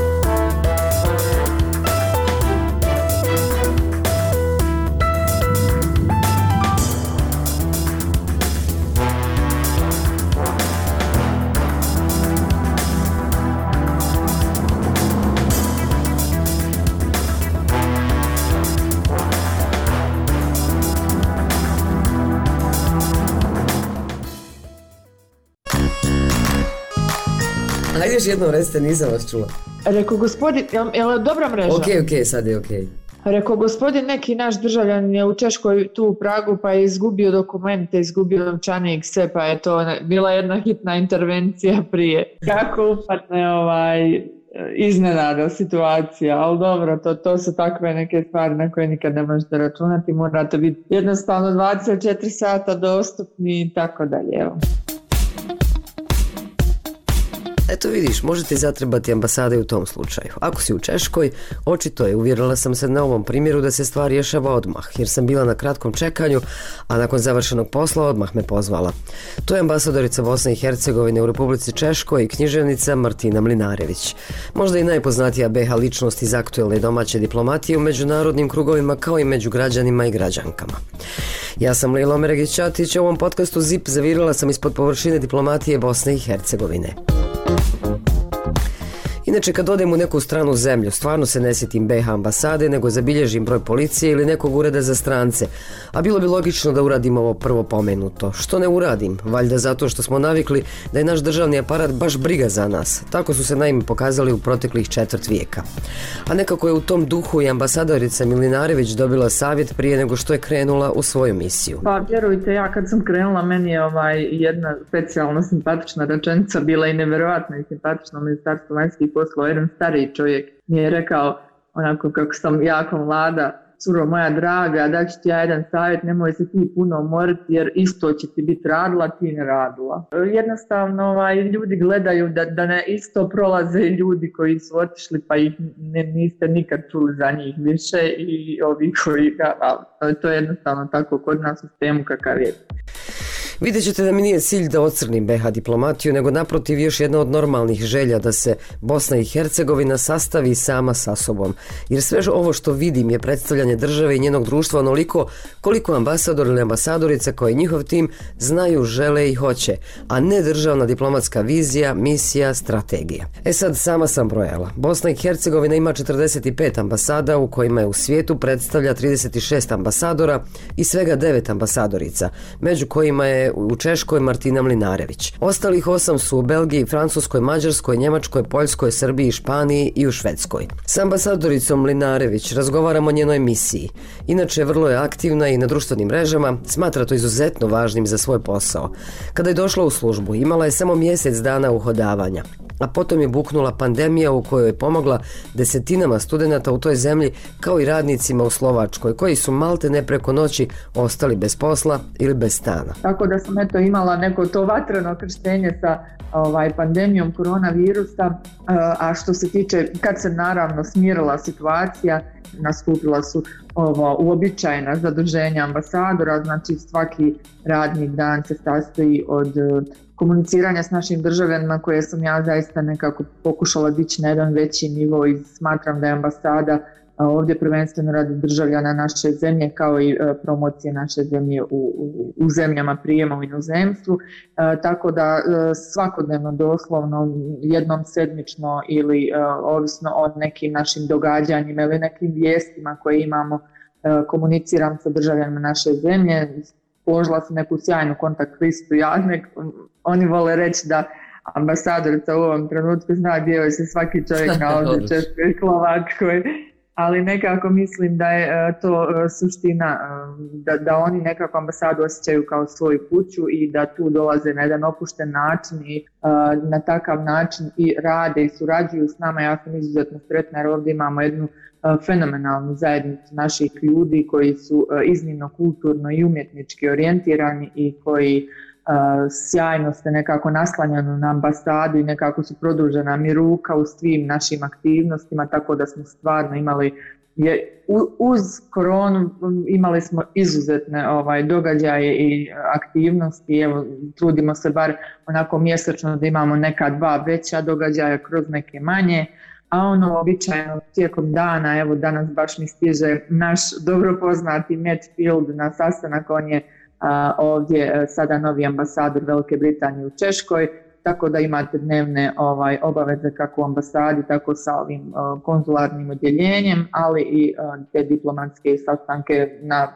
Ajde još jednom recite, nisam vas čula. Rekao gospodin, je li dobra mreža? Ok, sad je ok. Rekao gospodin, neki naš državljan je u Češkoj tu u Pragu pa je izgubio dokumente, izgubio novčanik, sve, pa je to bila jedna hitna intervencija prije. Kako upadne iznenada situacija, ali dobro, to su takve neke stvari na koje nikad ne možete računati, morate biti jednostavno 24 sata dostupni i tako dalje. Evo. Eto vidiš, možete zatrebati ambasade u tom slučaju. Ako si u Češkoj, očito je, uvjerila sam se na ovom primjeru da se stvar rješava odmah, jer sam bila na kratkom čekanju, a nakon završenog posla odmah me pozvala. To je ambasadorica Bosne i Hercegovine u Republici Češkoj i književnica Martina Mlinarević. Možda i najpoznatija BiH ličnost iz aktuelne domaće diplomatije u međunarodnim krugovima kao i među građanima i građankama. Ja sam Lejla Omeregić-Ćatić, u ovom podcastu ZIP zavirila sam ispod površine diplomatije Bosne i Hercegovine. Inače, kad odem u neku stranu zemlju, stvarno se ne sjetim BiH ambasade, nego zabilježim broj policije ili nekog ureda za strance. A bilo bi logično da uradim ovo prvo pomenuto. Što ne uradim? Valjda zato što smo navikli da je naš državni aparat baš briga za nas. Tako su se naime pokazali u proteklih 4 vijeka. A nekako je u tom duhu i ambasadorica Mlinarević dobila savjet prije nego što je krenula u svoju misiju. Pa vjerujte, ja kad sam krenula, meni je jedna specijalno simpatična rečenica bila i nevjerojatno i simpatično Ministarstvo vanjskih poslova. Jedan stariji čovjek mi je rekao, onako kako sam jako mlada, curo moja draga, da ću ti ja jedan savjet, nemoj se ti puno umoriti jer isto će ti biti radila, ti ne radila. Jednostavno ljudi gledaju da ne isto prolaze ljudi koji su otišli pa ih niste nikad čuli za njih više i ovi koji to je jednostavno tako kod nas u sistemu kakav je. Vidjet ćete da mi nije cilj da ocrnim BiH diplomatiju, nego naprotiv još jedna od normalnih želja da se Bosna i Hercegovina sastavi sama sa sobom. Jer sve ovo što vidim je predstavljanje države i njenog društva onoliko koliko ambasador ili ambasadorica koji njihov tim znaju, žele i hoće, a ne državna diplomatska vizija, misija, strategija. Sad sama sam brojala. Bosna i Hercegovina ima 45 ambasada u kojima je u svijetu predstavlja 36 ambasadora i svega 9 ambasadorica, među kojima je u Češkoj Martina Mlinarević. Ostalih 8 su u Belgiji, Francuskoj, Mađarskoj, Njemačkoj, Poljskoj, Srbiji, Španiji i u Švedskoj. S ambasadoricom Mlinarević razgovaramo o njenoj misiji. Inače, vrlo je aktivna i na društvenim mrežama, smatra to izuzetno važnim za svoj posao. Kada je došla u službu, imala je samo mjesec dana uhodavanja, a potom je buknula pandemija u kojoj je pomogla desetinama studenata u toj zemlji kao i radnicima u Slovačkoj, koji su maltene preko noći ostali bez posla ili bez stana. Tako da sam imala neko to vatreno krštenje sa pandemijom koronavirusa, a što se tiče, kad se naravno smirila situacija, nastupila su uobičajena zaduženja ambasadora, znači svaki radni dan se sastoji od komuniciranja s našim državljanima koje sam ja zaista nekako pokušala dići na jedan veći nivo i smatram da je ambasada ovdje prvenstveno radi državljana naše zemlje kao i promocije naše zemlje u zemljama prijema u inozemstvu, tako da svakodnevno doslovno jednom sedmično ili ovisno o nekim našim događanjima ili nekim vijestima koje imamo komuniciram sa državljanima naše zemlje. Položila sam neku sjajnu kontakt listu, oni vole reći da ambasadorica u ovom trenutku zna gdje se svaki čovjek nalazi, Češkoj i Slovačkoj, ali nekako mislim da je to suština, da oni nekako ambasadu osjećaju kao svoju kuću i da tu dolaze na jedan opušten način i na takav način i rade i surađuju s nama. Ja sam izuzetno sretna jer ovdje imamo jednu fenomenalnu zajednicu naših ljudi koji su iznimno kulturno i umjetnički orijentirani i koji sjajno se nekako naslanjano na ambasadu i nekako su produžena mi ruka u svim našim aktivnostima, tako da smo stvarno imali uz koronu imali smo izuzetne događaje i aktivnosti. Evo, trudimo se bar onako mjesečno da imamo neka 2 veća događaja kroz neke manje, a običajno tijekom dana, evo danas baš mi stiže naš dobro poznati Matt Field na sastanak, on je ovdje sada novi ambasador Velike Britanije u Češkoj, tako da imate dnevne obaveze kako u ambasadi, tako sa ovim konzularnim odjeljenjem, ali i te diplomatske sastanke na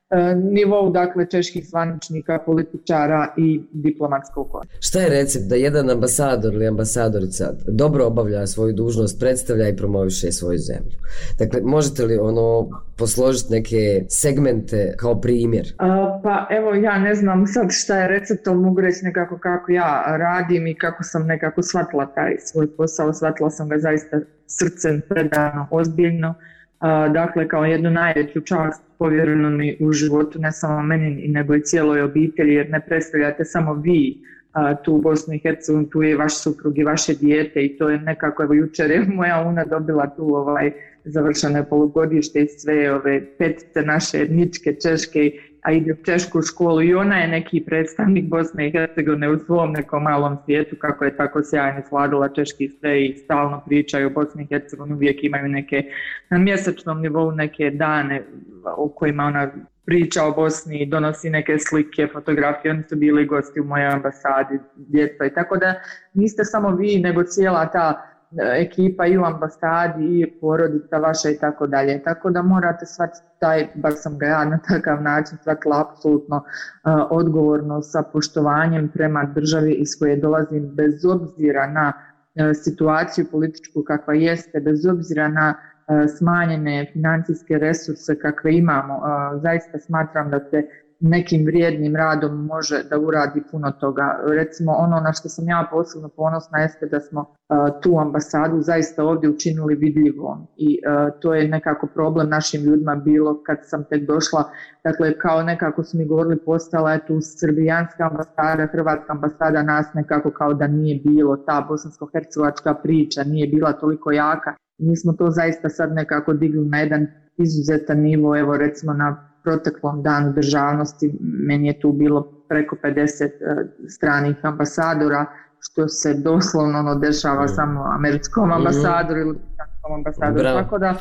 nivou, dakle, čeških zvaničnika, političara i diplomatskog korpusa. Šta je recept da jedan ambasador ili ambasadorica dobro obavlja svoju dužnost, predstavlja i promoviše svoju zemlju? Dakle, možete li posložiti neke segmente kao primjer? Pa evo, ja ne znam sad šta je recept, mogu reći nekako kako ja radim i kako sam nekako shvatila taj svoj posao. Shvatila sam ga zaista srcem, predano, ozbiljno. Dakle, kao jednu najveću čast povjerenu mi u životu, ne samo meni, nego i cijeloj obitelji, jer ne predstavljate samo vi tu u Bosnu i Hercegovini, tu je vaš suprug i vaše dijete i to je nekako, evo jučer je moja una dobila tu završeno je polugodište i sve ove petice naše etničke češke, a ide u češku školu i ona je neki predstavnik Bosne i Hercegovine u svom nekom malom svijetu, kako je tako sjajno svladala češki sve i stalno pričaju o Bosni i Hercegovini, uvijek imaju neke na mjesečnom nivou neke dane u kojima ona priča o Bosni i donosi neke slike, fotografije, oni su bili gosti u mojoj ambasadi, djeca i tako da niste samo vi, nego cijela ta ekipa i u ambasadi i porodica vaša i tako dalje. Tako da morate shvatiti taj, bar sam ga ja na takav način shvatila apsolutno odgovorno sa poštovanjem prema državi iz koje dolazim, bez obzira na situaciju političku kakva jeste, bez obzira na smanjene financijske resurse kakve imamo. Zaista smatram da se nekim vrijednim radom može da uradi puno toga. Recimo ono na što sam ja posebno ponosna jeste da smo tu ambasadu zaista ovdje učinili vidljivom i to je nekako problem našim ljudima bilo kad sam tek došla. Dakle, kao nekako su mi govorili, postala je tu srbijanska ambasada, hrvatska ambasada, nas nekako kao da nije bilo, ta bosansko-hercegovačka priča nije bila toliko jaka. Mi smo to zaista sad nekako digli na jedan izuzetan nivo, evo recimo na proteklom danu državnosti meni je tu bilo preko 50 stranih ambasadora, što se doslovno dešava samo američkom ambasadoru ili britanskom ambasadoru. Tako da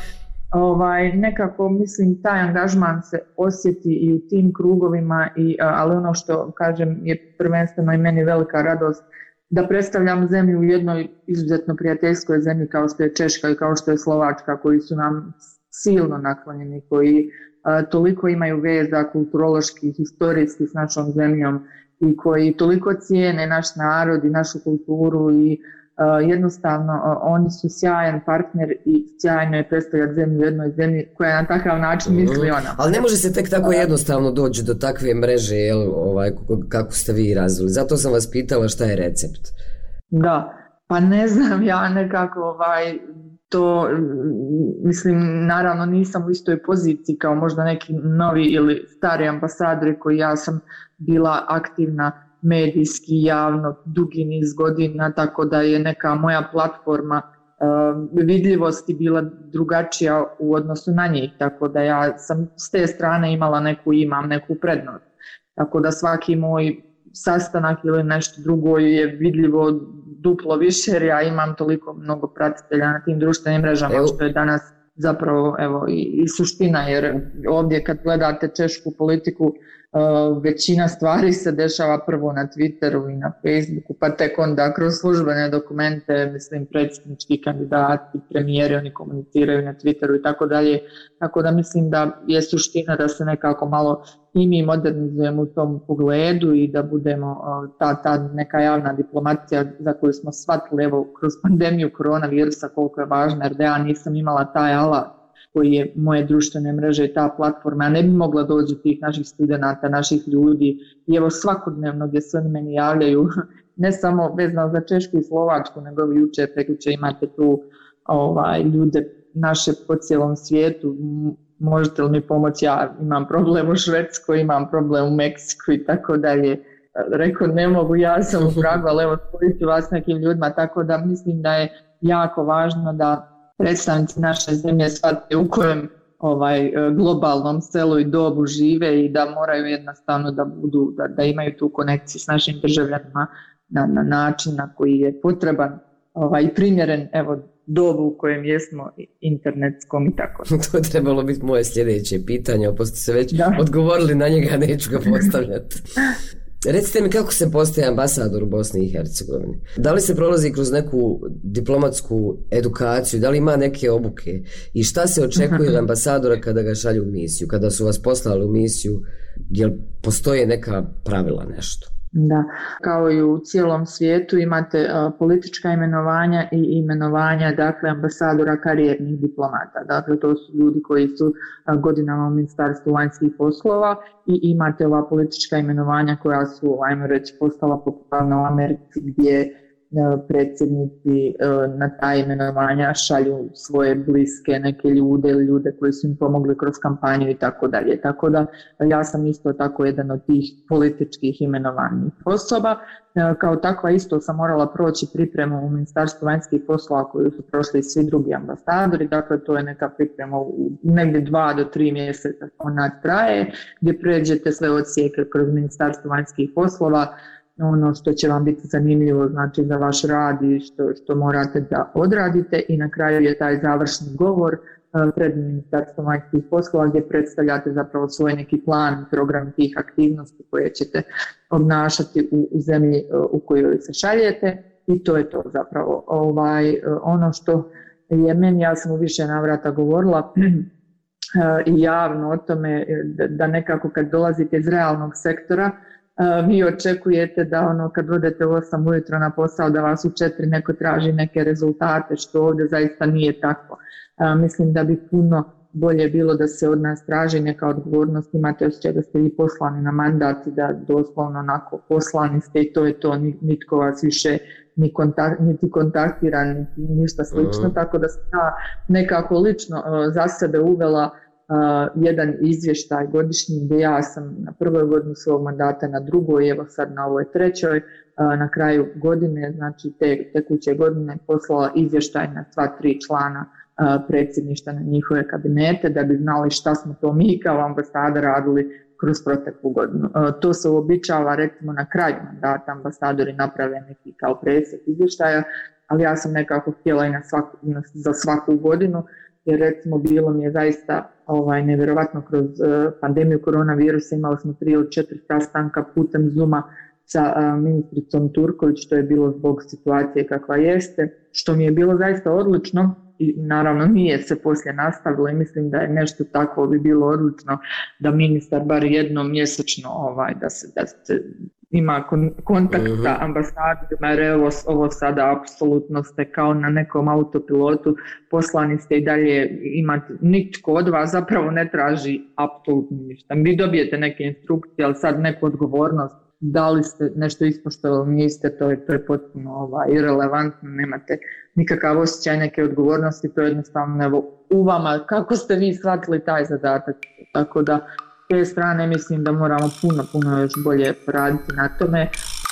nekako mislim taj angažman se osjeti i u tim krugovima, ali ono što kažem je prvenstveno i meni velika radost da predstavljam zemlju u jednoj izuzetno prijateljskoj zemlji kao što je Češka i kao što je Slovačka, koji su nam silno naklonjeni, koji toliko imaju veza kulturološki, historijski s našom zemljom i koji toliko cijene naš narod i našu kulturu i jednostavno oni su sjajan partner i sjajno je predstavljati zemlju u jednoj zemlji koja na takav način misli ona. Ali ne može se tek tako jednostavno doći do takve mreže kako ste vi razvili. Zato sam vas pitala šta je recept. Da, pa ne znam, ja nekako to, mislim, naravno nisam u istoj poziciji kao možda neki novi ili stari ambasadori koji ja sam bila aktivna medijski, javno, dugi niz godina, tako da je neka moja platforma vidljivosti bila drugačija u odnosu na njih, tako da ja sam s te strane imam neku prednost. Tako da svaki moj sastanak ili nešto drugo je vidljivo duplo više jer ja imam toliko mnogo pratitelja na tim društvenim mrežama što je danas zapravo i suština, jer ovdje kad gledate češku politiku većina stvari se dešava prvo na Twitteru i na Facebooku, pa tek onda kroz službene dokumente, mislim predsjednički kandidati, premijeri, oni komuniciraju na Twitteru i tako dalje, tako da mislim da je suština da se nekako malo i mi modernizujemo u tom pogledu i da budemo ta neka javna diplomacija za koju smo shvatili kroz pandemiju koronavirusa koliko je važna, jer da ja nisam imala taj alat koji je moje društvene mreže i ta platforma, ja ne bi mogla doći tih naših studenata, naših ljudi i evo svakodnevno gdje se oni meni javljaju, ne samo vezano za Češku i Slovačku, nego jučer, prekjučer imate tu ljude naše po cijelom svijetu, možete li mi pomoći, ja imam problem u Švedskoj, imam problem u Meksiku i tako dalje. Rekao, ne mogu, ja sam u Pragu, ali evo spojiti vas nekim ljudima, tako da mislim da je jako važno da predstavnici naše zemlje shvate u kojem globalnom selu i dobu žive i da moraju jednostavno da budu, da imaju tu konekciju s našim državljanima na način na koji je potreban i primjeren dobu u kojem jesmo internetskom i tako. To je trebalo biti moje sljedeće pitanje, pa ste se već odgovorili na njega, neću ga postavljati. Recite mi kako se postaje ambasador u Bosni i Hercegovini? Da li se prolazi kroz neku diplomatsku edukaciju, da li ima neke obuke i šta se očekuje od ambasadora kada ga šalju u misiju, kada su vas poslali u misiju, jel postoje neka pravila nešto? Da, kao i u cijelom svijetu imate politička imenovanja i imenovanja, dakle, ambasadora karijernih diplomata. Dakle, to su ljudi koji su godinama u Ministarstvu vanjskih poslova i imate ova politička imenovanja koja su, ajmo reći, postala popularna u Americi gdje predsjednici na ta imenovanja šalju svoje bliske neke ljude ili ljude koji su im pomogli kroz kampanju i tako dalje. Tako da ja sam isto tako jedan od tih političkih imenovanih osoba. Kao takva isto sam morala proći pripremu u Ministarstvu vanjskih poslova koju su prošli svi drugi ambasadori. Dakle, to je neka priprema u negdje 2 do 3 mjeseca ona traje, gdje pređete sve odsjeke kroz Ministarstvo vanjskih poslova, ono što će vam biti zanimljivo, znači za vaš rad i što morate da odradite, i na kraju je taj završni govor pred Ministarstvom vanjskih poslova gdje predstavljate zapravo svoj neki plan, program tih aktivnosti koje ćete obnašati u zemlji u kojoj se šaljete, i to je to zapravo. Ono što je meni, ja sam u više navrata govorila i javno o tome, da nekako kad dolazite iz realnog sektora, vi očekujete da kad odete u 8 ujutro na posao da vas u 4 neko traži neke rezultate, što ovdje zaista nije tako. Mislim da bi puno bolje bilo da se od nas traži neka odgovornost, imate osjećaj da ste vi poslani na mandat i da doslovno onako poslani ste i to je to, nitko vas više niti kontaktira, niti ništa slično, tako da sam ja nekako lično za sebe uvela jedan izvještaj godišnji gdje ja sam na prvoj godini svog mandata, na drugoj, evo sad na ovoj trećoj, na kraju godine, znači te tekuće godine, poslala izvještaj na sva 3 člana predsjedništva na njihove kabinete, da bi znali šta smo to mi kao ambasada radili kroz proteklu godinu. To se uobičava recimo na kraju mandata, ambasadori naprave neki kao presjek izvještaja, ali ja sam nekako htjela i za svaku godinu, jer recimo bilo mi je zaista nevjerovatno kroz pandemiju koronavirusa, imali smo 3 ili 4 sastanka putem Zooma sa ministricom Turković, što je bilo zbog situacije kakva jeste, što mi je bilo zaista odlično i naravno nije se poslije nastavilo i mislim da je nešto tako bi bilo odlično da ministar bar jednom mjesečno da se ima kontakt sa ambasadorima, jer ovo sada apsolutno ste kao na nekom autopilotu, poslani ste i dalje imate, nitko od vas zapravo ne traži apsolutno ništa. Vi dobijete neke instrukcije, ali sad neku odgovornost, da li ste nešto ispoštovali, niste, to je potpuno irelevantno, nemate nikakav osjećaj neke odgovornosti, to je jednostavno u vama, kako ste vi shvatili taj zadatak, tako da s te strane mislim da moramo puno još bolje poraditi na tome.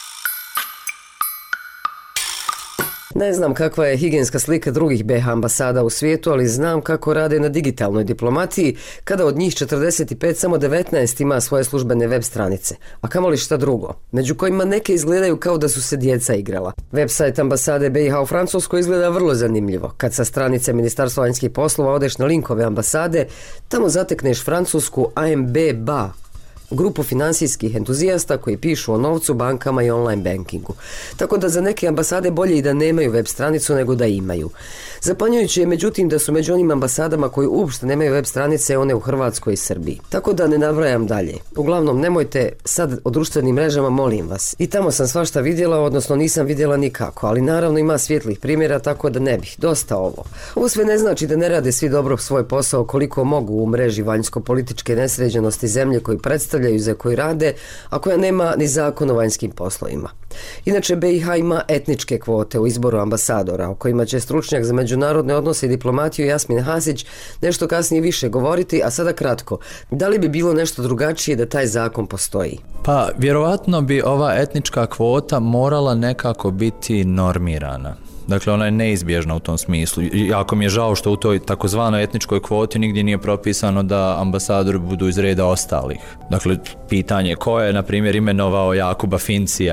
Ne znam kakva je higijenska slika drugih BiH ambasada u svijetu, ali znam kako rade na digitalnoj diplomatiji, kada od njih 45 samo 19 ima svoje službene web stranice, a kamoli šta drugo, među kojima neke izgledaju kao da su se djeca igrala. Website ambasade BiH u Francuskoj izgleda vrlo zanimljivo. Kad sa stranice Ministarstva vanjskih poslova odeš na linkove ambasade, tamo zatekneš francusku AMB BA, grupu finansijskih entuzijasta koji pišu o novcu, bankama i online bankingu. Tako da za neke ambasade bolje i da nemaju web stranicu nego da imaju. Zapanjujuće je međutim da su među onim ambasadama koji uopšte nemaju web stranice one u Hrvatskoj i Srbiji. Tako da ne nabrajam dalje. Uglavnom nemojte sad o društvenim mrežama, molim vas. I tamo sam svašta vidjela, odnosno nisam vidjela nikako, ali naravno ima svijetlih primjera, tako da ne bih. Dosta ovo. Ovo sve ne znači da ne rade svi dobro svoj posao koliko mogu u mreži vanjsko-političke nesređenosti zemlje koji predstavljaju, za koji rade, a koja nema ni zakon o vanjskim poslovima. Inače, BiH ima etničke kvote u izboru ambasadora, o kojima će stručnjak za međunarodne odnose i diplomatiju Jasmin Hasić nešto kasnije više govoriti, a sada kratko. Da li bi bilo nešto drugačije da taj zakon postoji? Pa, vjerovatno bi ova etnička kvota morala nekako biti normirana. Dakle, ona je neizbježna u tom smislu. Jako mi je žao što u toj takozvanoj etničkoj kvoti nigdje nije propisano da ambasadori budu iz reda ostalih. Dakle, pitanje ko je, na primjer, imenovao Jakuba Fincija,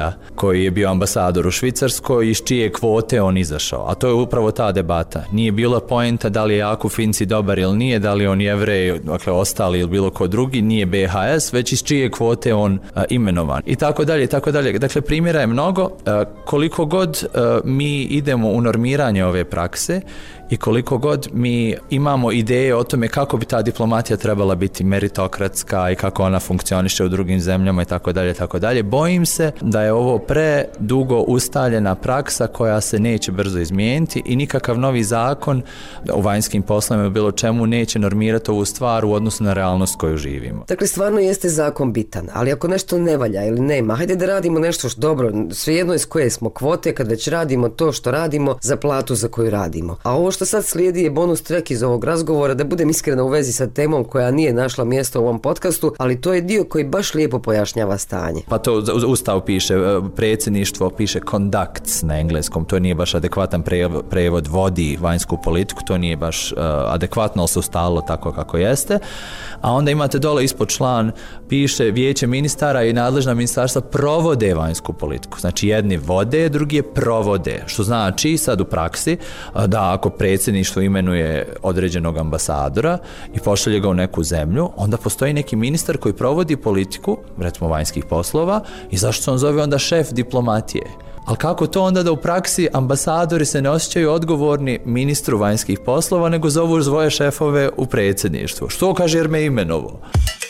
koji je bio ambasador u Švicarskoj, iz čije kvote on izašao. A to je upravo ta debata. Nije bila poenta da li je Jakub Finci dobar ili nije, da li on Jevrej, dakle ostali ili bilo ko drugi, nije BHS, već iz čije kvote on imenovan. I tako dalje, i tako dalje. Dakle, primjera je mnogo. Koliko god mi idemo u normiranje ove prakse i koliko god mi imamo ideje o tome kako bi ta diplomatija trebala biti meritokratska i kako ona funkcioniše u drugim zemljama i tako dalje, bojim se da je ovo predugo ustaljena praksa koja se neće brzo izmijeniti i nikakav novi zakon u vanjskim poslovima ili bilo čemu neće normirati ovu stvar u odnosu na realnost koju živimo. Dakle, stvarno jeste zakon bitan, ali ako nešto ne valja ili nema, hajde da radimo nešto što dobro, svejedno iz koje smo kvote, kad već radimo to što radimo za platu za koju radimo. A ovo što sad slijedi je bonus track iz ovog razgovora, da budem iskrena u vezi sa temom koja nije našla mjesto u ovom podcastu, ali to je dio koji baš lijepo pojašnjava stanje. Pa to Ustav piše, predsjedništvo piše conducts na engleskom, to nije baš adekvatan prevod, vodi vanjsku politiku, to nije baš adekvatno, ali se ustalilo tako kako jeste. A onda imate dole ispod član, piše vijeće ministara i nadležna ministarstva provode vanjsku politiku. Znači jedni vode, drugi je provode, što znači sad u praksi da ako predsjedništvo imenuje određenog ambasadora i pošalje ga u neku zemlju, onda postoji neki ministar koji provodi politiku, recimo vanjskih poslova, i zašto se on zove onda šef diplomatije? Ali kako to onda da u praksi ambasadori se ne osjećaju odgovorni ministru vanjskih poslova, nego zovu svoje šefove u predsjedništvu? Što kaže jer me imenovo?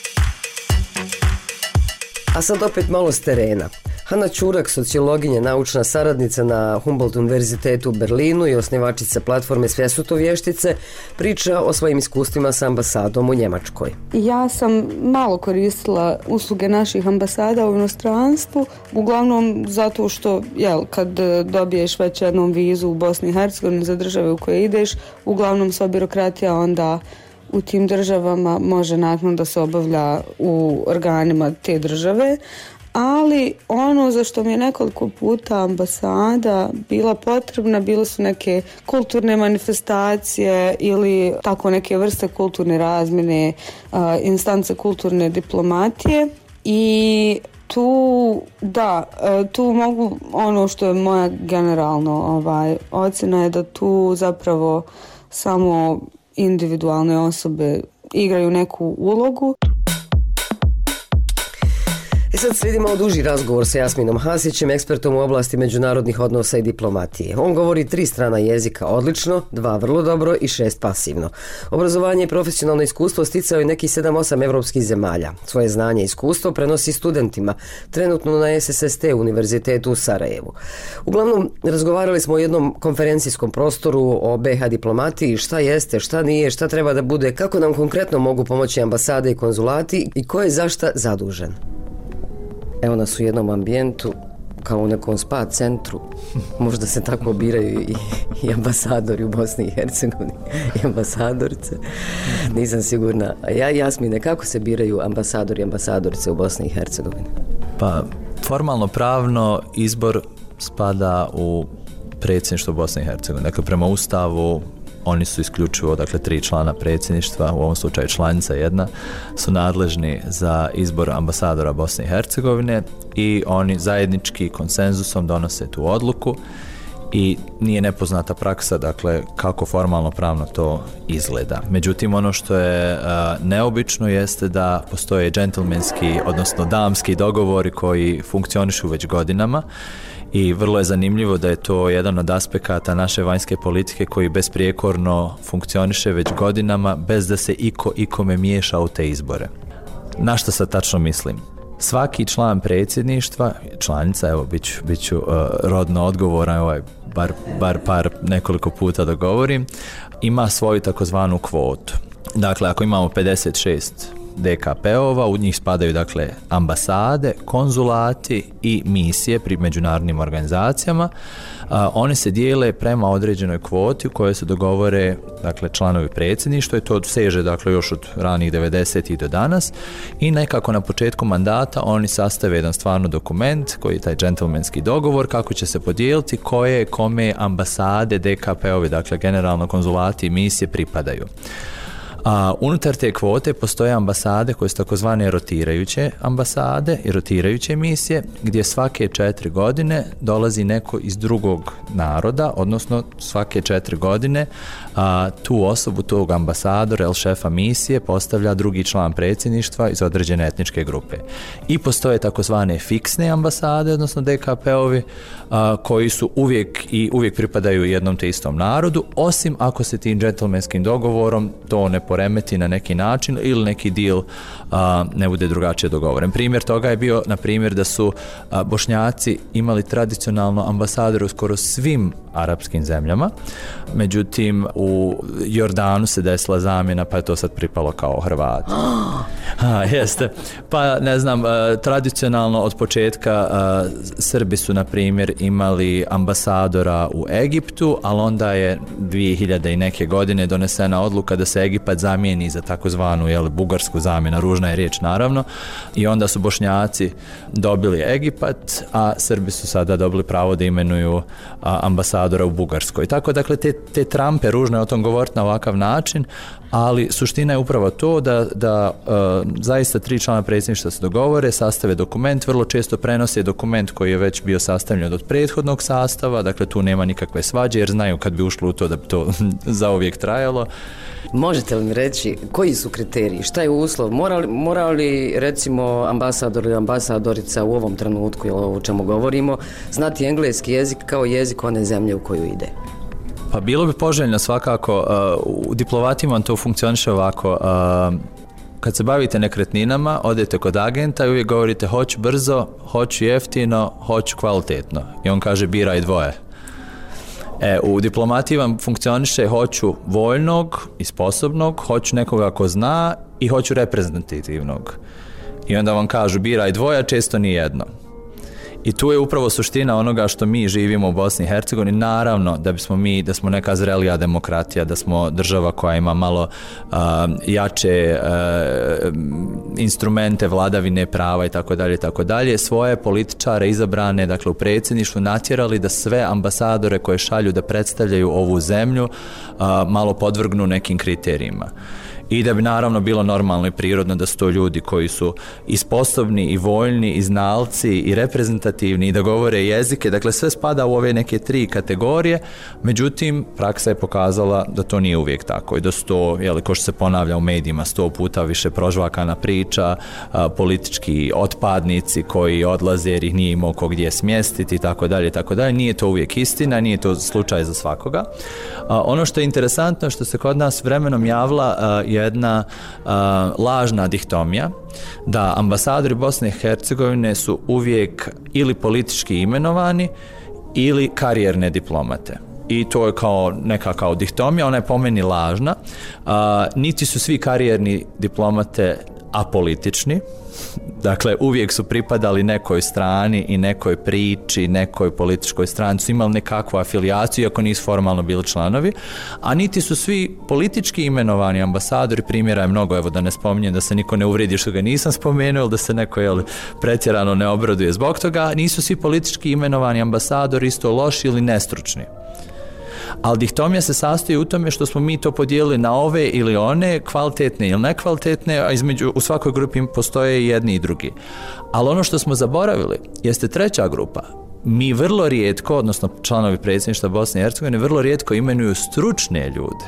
A sad opet malo s terena. Hanna Čurak, sociologinja, naučna saradnica na Humboldt univerzitetu u Berlinu i osnivačica platforme Svjesutovještice, priča o svojim iskustvima sa ambasadom u Njemačkoj. Ja sam malo koristila usluge naših ambasada u inostranstvu, uglavnom zato što kad dobiješ već jednom vizu u Bosni i Hercegovini za države u koje ideš, uglavnom sva birokratija onda u tim državama može nakon da se obavlja u organima te države. Ali ono za što mi je nekoliko puta ambasada bila potrebna, bile su neke kulturne manifestacije ili tako neke vrste kulturne razmjene, instance kulturne diplomatije. I tu mogu, ono što je moja generalno ocjena je da tu zapravo samo individualne osobe igraju neku ulogu. Sad slijedi malo duži razgovor sa Jasminom Hasićem, ekspertom u oblasti međunarodnih odnosa i diplomatije. On govori 3 strana jezika odlično, 2 vrlo dobro i 6 pasivno. Obrazovanje i profesionalno iskustvo sticao je nekih 7-8 evropskih zemalja. Svoje znanje i iskustvo prenosi studentima, trenutno na SSST univerzitetu u Sarajevu. Uglavnom, razgovarali smo o jednom konferencijskom prostoru, o BiH diplomatiji, šta jeste, šta nije, šta treba da bude, kako nam konkretno mogu pomoći ambasade i konzulati i ko je za šta zadužen. Evo nas u jednom ambijentu, kao u nekom spa centru. Možda se tako biraju i ambasadori u Bosni i Hercegovini i ambasadorice. Nisam sigurna. A Jasmine, kako se biraju ambasadori i ambasadorice u Bosni i Hercegovini? Pa, formalno pravno izbor spada u predsjedništvo Bosne i Hercegovine. Dakle, prema Ustavu oni su isključivo, 3 člana predsjedništva, u ovom slučaju članica jedna, su nadležni za izbor ambasadora Bosne i Hercegovine i oni zajednički konsenzusom donose tu odluku i nije nepoznata praksa, kako formalno pravno to izgleda. Međutim, ono što je neobično jeste da postoje džentlmenski, odnosno damski dogovori koji funkcionišu već godinama. I vrlo je zanimljivo da je to jedan od aspekata naše vanjske politike koji besprijekorno funkcioniše već godinama bez da se ikome miješa u te izbore. Na što sad tačno mislim? Svaki član predsjedništva, članica, evo bit ću rodno odgovoran, bar par nekoliko puta da govorim, ima svoju takozvanu kvotu. Dakle, ako imamo 56 DKP-ova, u njih spadaju ambasade, konzulati i misije pri međunarodnim organizacijama. One se dijele prema određenoj kvoti u kojoj se dogovore članovi predsjedništva i to seže još od ranih 90-ih do danas i nekako na početku mandata oni sastave jedan stvarno dokument koji je taj džentlmenski dogovor kako će se podijeliti kome ambasade, DKP-ovi, generalno konzulati i misije pripadaju. Unutar te kvote postoje ambasade koje su takozvane rotirajuće ambasade i rotirajuće misije, gdje svake 4 godine dolazi neko iz drugog naroda, odnosno svake 4 godine tu osobu, tog ambasadora ili šefa misije postavlja drugi član predsjedništva iz određene etničke grupe. I postoje takozvane fiksne ambasade, odnosno DKP-ovi, koji su uvijek pripadaju jednom te istom narodu, osim ako se tim džentlmenskim dogovorom to ne poremeti na neki način ili neki deal ne bude drugačije dogovoren. Primjer toga je bio, na primjer, da su Bošnjaci imali tradicionalno ambasadore u skoro svim arapskim zemljama, međutim u Jordanu se desila zamjena, pa je to sad pripalo kao Hrvati. Jeste. Pa ne znam, tradicionalno od početka Srbi su, na primjer, imali ambasadora u Egiptu, ali onda je 2000 i neke godine donesena odluka da se Egipat zamijeni za takozvanu bugarsku zamjenu, ružna je riječ naravno, i onda su Bošnjaci dobili Egipat, a Srbi su sada dobili pravo da imenuju ambasadora u Bugarskoj. Tako, dakle, te trampe, ružno je o tom govoriti na ovakav način, ali suština je upravo to da zaista 3 člana predsjedništva se dogovore, sastave dokument, vrlo često prenose dokument koji je već bio sastavljen od prethodnog sastava, dakle tu nema nikakve svađe jer znaju kad bi ušlo u to da bi to zauvijek trajalo. Možete li mi reći koji su kriteriji, šta je uslov, mora li recimo ambasador ili ambasadorica u ovom trenutku, ili o čemu govorimo, znati engleski jezik kao jezik one zemlje u koju ide? Pa bilo bi poželjno svakako, u diplomatima to funkcioniše ovako, kad se bavite nekretninama, odete kod agenta i uvijek govorite hoću brzo, hoću jeftino, hoću kvalitetno. I on kaže biraj dvoje. U diplomatiji vam funkcioniše hoću voljnog i sposobnog, hoću nekoga ko zna i hoću reprezentativnog. I onda vam kažu biraj dvoje, često ni jedno. I tu je upravo suština onoga što mi živimo u Bosni i Hercegovini. Naravno da smo neka zrelija demokratija, da smo država koja ima malo jače instrumente vladavine prava i tako dalje, svoje političare izabrane, dakle u predsjedništvu, natjerali da sve ambasadore koje šalju da predstavljaju ovu zemlju malo podvrgnu nekim kriterijima. I da bi naravno bilo normalno i prirodno da su to ljudi koji su i sposobni i voljni i znalci i reprezentativni i da govore jezike, dakle sve spada u ove neke 3 kategorije, međutim praksa je pokazala da to nije uvijek tako i da su to, ko što se ponavlja u medijima 100 puta više prožvakana priča, politički otpadnici koji odlaze jer ih nije imao ko gdje smjestiti i tako dalje, nije to uvijek istina, nije to slučaj za svakoga. Ono što je interesantno što se kod nas vremenom javila jedna lažna dihtomija da ambasadori Bosne i Hercegovine su uvijek ili politički imenovani ili karijerne diplomate. I to je kao dihtomija, ona je po meni lažna. Niti su svi karijerni diplomate apolitični, dakle uvijek su pripadali nekoj strani i nekoj priči, nekoj političkoj stranci, su imali nekakvu afilijaciju iako nisu formalno bili članovi, a niti su svi politički imenovani ambasadori, primjera je mnogo, evo da ne spominjem da se niko ne uvredi što ga nisam spomenuo ili da se neko pretjerano ne obraduje zbog toga, nisu svi politički imenovani ambasadori isto loši ili nestručni. Ali dihtomija se sastoji u tome što smo mi to podijelili na ove ili one, kvalitetne ili nekvalitetne, a u svakoj grupi postoje i jedni i drugi. Ali ono što smo zaboravili jeste 3. grupa. Mi vrlo rijetko, odnosno članovi predsjedništva Bosne i Hercegovine, vrlo rijetko imenuju stručne ljude.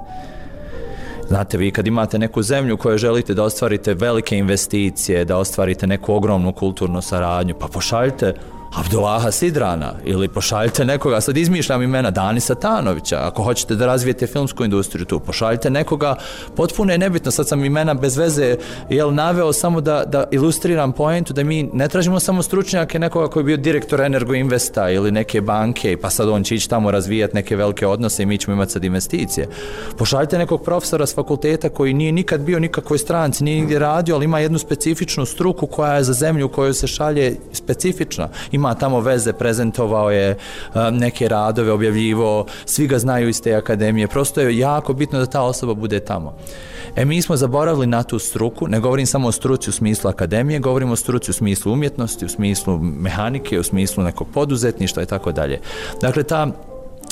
Znate, vi kad imate neku zemlju u kojoj želite da ostvarite velike investicije, da ostvarite neku ogromnu kulturnu saradnju, pa pošaljite Abdullaha Sidrana ili pošaljite nekoga, sad izmišljam imena, Dani Satanovića, ako hoćete da razvijete filmsku industriju tu, pošaljite nekoga, potpuno je nebitno, sad sam imena bez veze naveo samo da ilustriram poentu da mi ne tražimo samo stručnjake nekoga koji je bio direktor Energoinvesta ili neke banke pa sad on će ići tamo razvijati neke velike odnose i mi ćemo imati sad investicije. Pošaljite nekog profesora s fakulteta koji nije nikad bio nikakvoj stranci, nije nigdje radio, ali ima jednu specifičnu struku koja je za zemlju u kojoj se šalje specifična. Ima tamo veze, prezentovao je neke radove, objavljivo, svi ga znaju iz te akademije, prosto je jako bitno da ta osoba bude tamo. Mi smo zaboravili na tu struku, ne govorim samo o struci u smislu akademije, govorim o struci u smislu umjetnosti, u smislu mehanike, u smislu nekog poduzetništva i tako dalje. Dakle, ta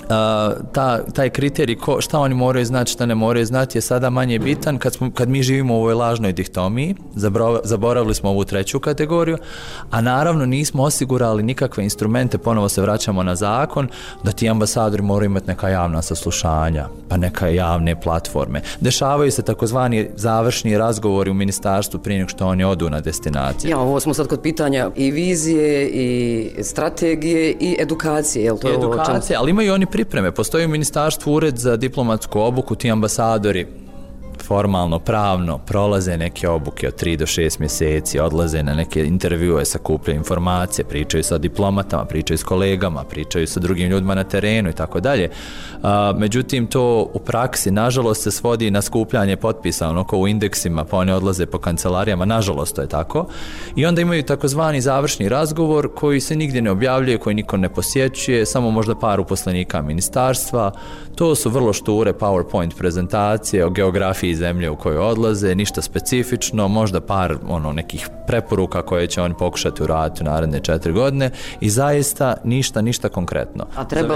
taj kriterij šta oni moraju znati, šta ne moraju znati je sada manje bitan kad mi živimo u ovoj lažnoj dihtomiji. Zaboravili smo ovu treću kategoriju, a naravno nismo osigurali nikakve instrumente, ponovo se vraćamo na zakon, da ti ambasadori moraju imati neka javna saslušanja, pa neka javne platforme. Dešavaju se takozvani završni razgovori u ministarstvu prije nego što oni odu na destinaciju. Ja, ovo smo sad kod pitanja i vizije, i strategije, i edukacije. Jel to je edukacije, ali imaju oni pripreme. Postoji u ministarstvu ured za diplomatsku obuku, ti ambasadori formalno, pravno prolaze neke obuke od 3 do 6 mjeseci, odlaze na neke intervjue, sakupljaju informacije, pričaju sa diplomatama, pričaju s kolegama, pričaju sa drugim ljudima na terenu i tako dalje. Međutim, to u praksi, nažalost, se svodi na skupljanje potpisa, onako u indeksima, pa oni odlaze po kancelarijama, nažalost to je tako. I onda imaju takozvani završni razgovor koji se nigdje ne objavljuje, koji niko ne posjećuje, samo možda par uposlenika ministarstva. To su vrlo šture PowerPoint prezentacije o geografiji zemlje u kojoj odlaze, ništa specifično, možda par nekih preporuka koje će oni pokušati uraditi u naredne 4 godine i zaista ništa konkretno.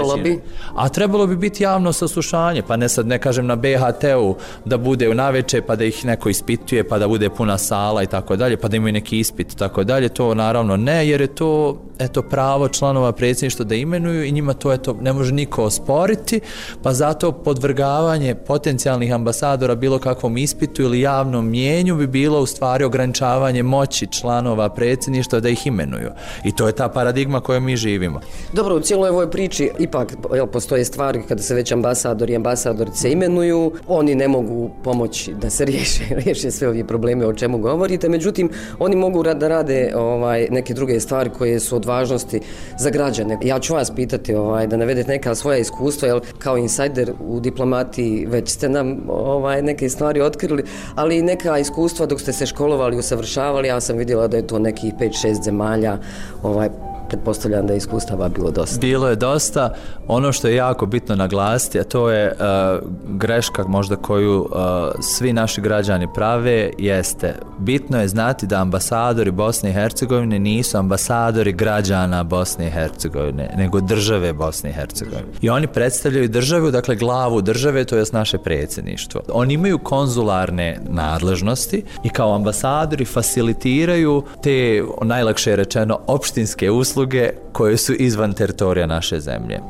A trebalo bi biti javno saslušanje, pa ne kažem na BHT-u da bude u naveče pa da ih neko ispituje, pa da bude puna sala i tako dalje, pa da imaju neki ispit i tako dalje, to naravno ne, jer je to pravo članova predsjedništva da imenuju i njima to ne može niko osporiti, pa zato podvrgavanje potencijalnih ambasadora bilo kakvom ispitu ili javnom mjenju bi bilo u stvari ograničavanje moći članova predsjedništva da ih imenuju. I to je ta paradigma kojom mi živimo. Dobro, u cijeloj ovoj priči ipak postoje stvari kada se već ambasadori i ambasadorice imenuju, oni ne mogu pomoći da se riješe sve ove probleme o čemu govorite, međutim oni mogu da rade neke druge stvari koje su od važnosti za građane. Ja ću vas pitati da navedete neka svoja iskustva, jer kao insajder u diplomatiji već ste nam neke stvari otkrili, ali i neka iskustva dok ste se školovali, usavršavali. Ja sam vidjela da je to nekih 5-6 zemalja, pretpostavljam da je iskustava bilo dosta. Bilo je dosta. Ono što je jako bitno naglasiti, a to je greška možda koju svi naši građani prave, jeste bitno je znati da ambasadori Bosne i Hercegovine nisu ambasadori građana Bosne i Hercegovine, nego države Bosne i Hercegovine. I oni predstavljaju državu, dakle glavu države, to je naše predsjedništvo. Oni imaju konzularne nadležnosti i kao ambasadori facilitiraju te, najlakše rečeno, opštinske usluge koje su izvan teritorija naše zemlje.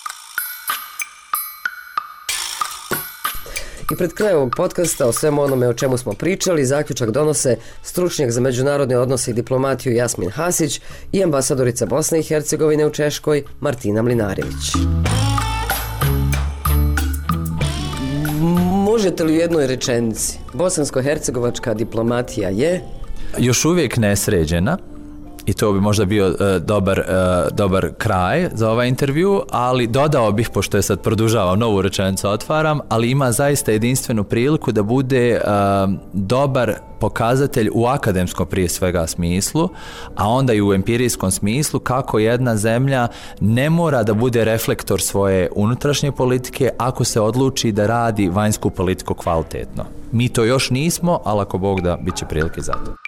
I pred krajem ovog podcasta o svemu onome o čemu smo pričali, zaključak donose stručnjak za međunarodne odnose i diplomatiju Jasmin Hasić i ambasadorica Bosne i Hercegovine u Češkoj Martina Mlinarević. Možete li u jednoj rečenici, bosansko-hercegovačka diplomatija je? Još uvijek nesređena. I to bi možda bio dobar kraj za ovaj intervju, ali dodao bih, pošto je sad produžavam, novu rečenicu otvaram, ali ima zaista jedinstvenu priliku da bude dobar pokazatelj u akademskom prije svega smislu, a onda i u empirijskom smislu kako jedna zemlja ne mora da bude reflektor svoje unutrašnje politike ako se odluči da radi vanjsku politiku kvalitetno. Mi to još nismo, ali ako Bog da, bit će prilike za to.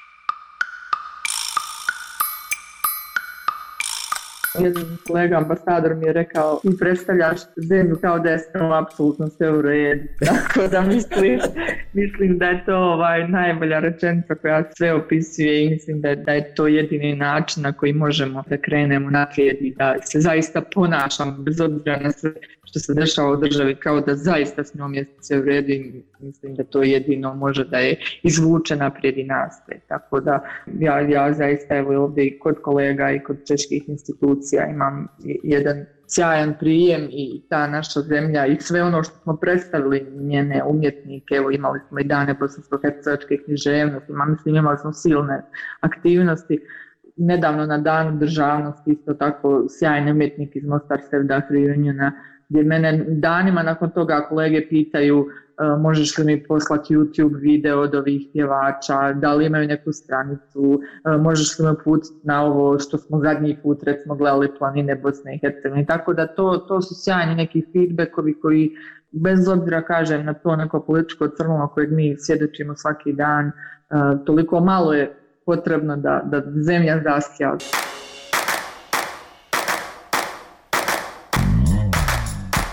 Jedan kolega ambasador mi je rekao, ti predstavljaš zemlju kao da je apsolutno sve u redu. Tako da mislim da je to najbolja rečenica koja sve opisuje i mislim da je to jedini način na koji možemo da krenemo naprijed i da se zaista ponašamo bez obzira na sve što se dešava u državi kao da zaista s njom je sve u redu i mislim da to jedino može da je izvuče naprijed i nastaje. Tako da ja zaista ovdje i kod kolega i kod čeških institucija imam jedan sjajan prijem i ta naša zemlja i sve ono što smo predstavili njene umjetnike, imali smo i dane bosansko-hercegovačke književnosti, imali smo silne aktivnosti. Nedavno na danu državnosti isto tako sjajni umjetnik iz Mostar Sevdah Reuniona, gdje mene danima nakon toga kolege pitaju možeš li mi poslati YouTube video od ovih pjevača, da li imaju neku stranicu, možeš li me uputiti na ovo što smo zadnji put recimo gledali planine Bosne i Hercegovine. Tako da to su sjajni neki feedbackovi koji bez obzira kažem na to neko političko crno kojeg mi svjedočimo svaki dan, toliko malo je potrebno da zemlja zasja.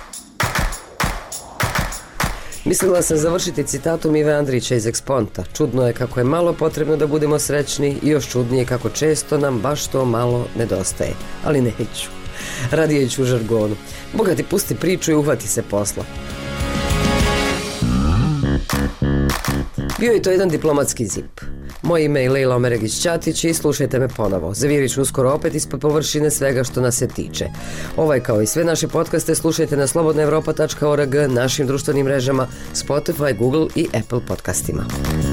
Mislila sam završiti citatom Ive Andrića iz Eksponta. Čudno je kako je malo potrebno da budemo srećni i još čudnije kako često nam baš to malo nedostaje. Ali neću. Radije ću u žargonu. Boga ti pusti priču i uhvati se posla. Bio je to jedan diplomatski zip. Moje ime je Lejla Omeregić-Ćatić i slušajte me ponovo. Zavirit ću uskoro opet ispod površine svega što nas se tiče. Ovaj kao i sve naše podcaste slušajte na slobodnaevropa.org, našim društvenim mrežama, Spotify, Google i Apple podcastima.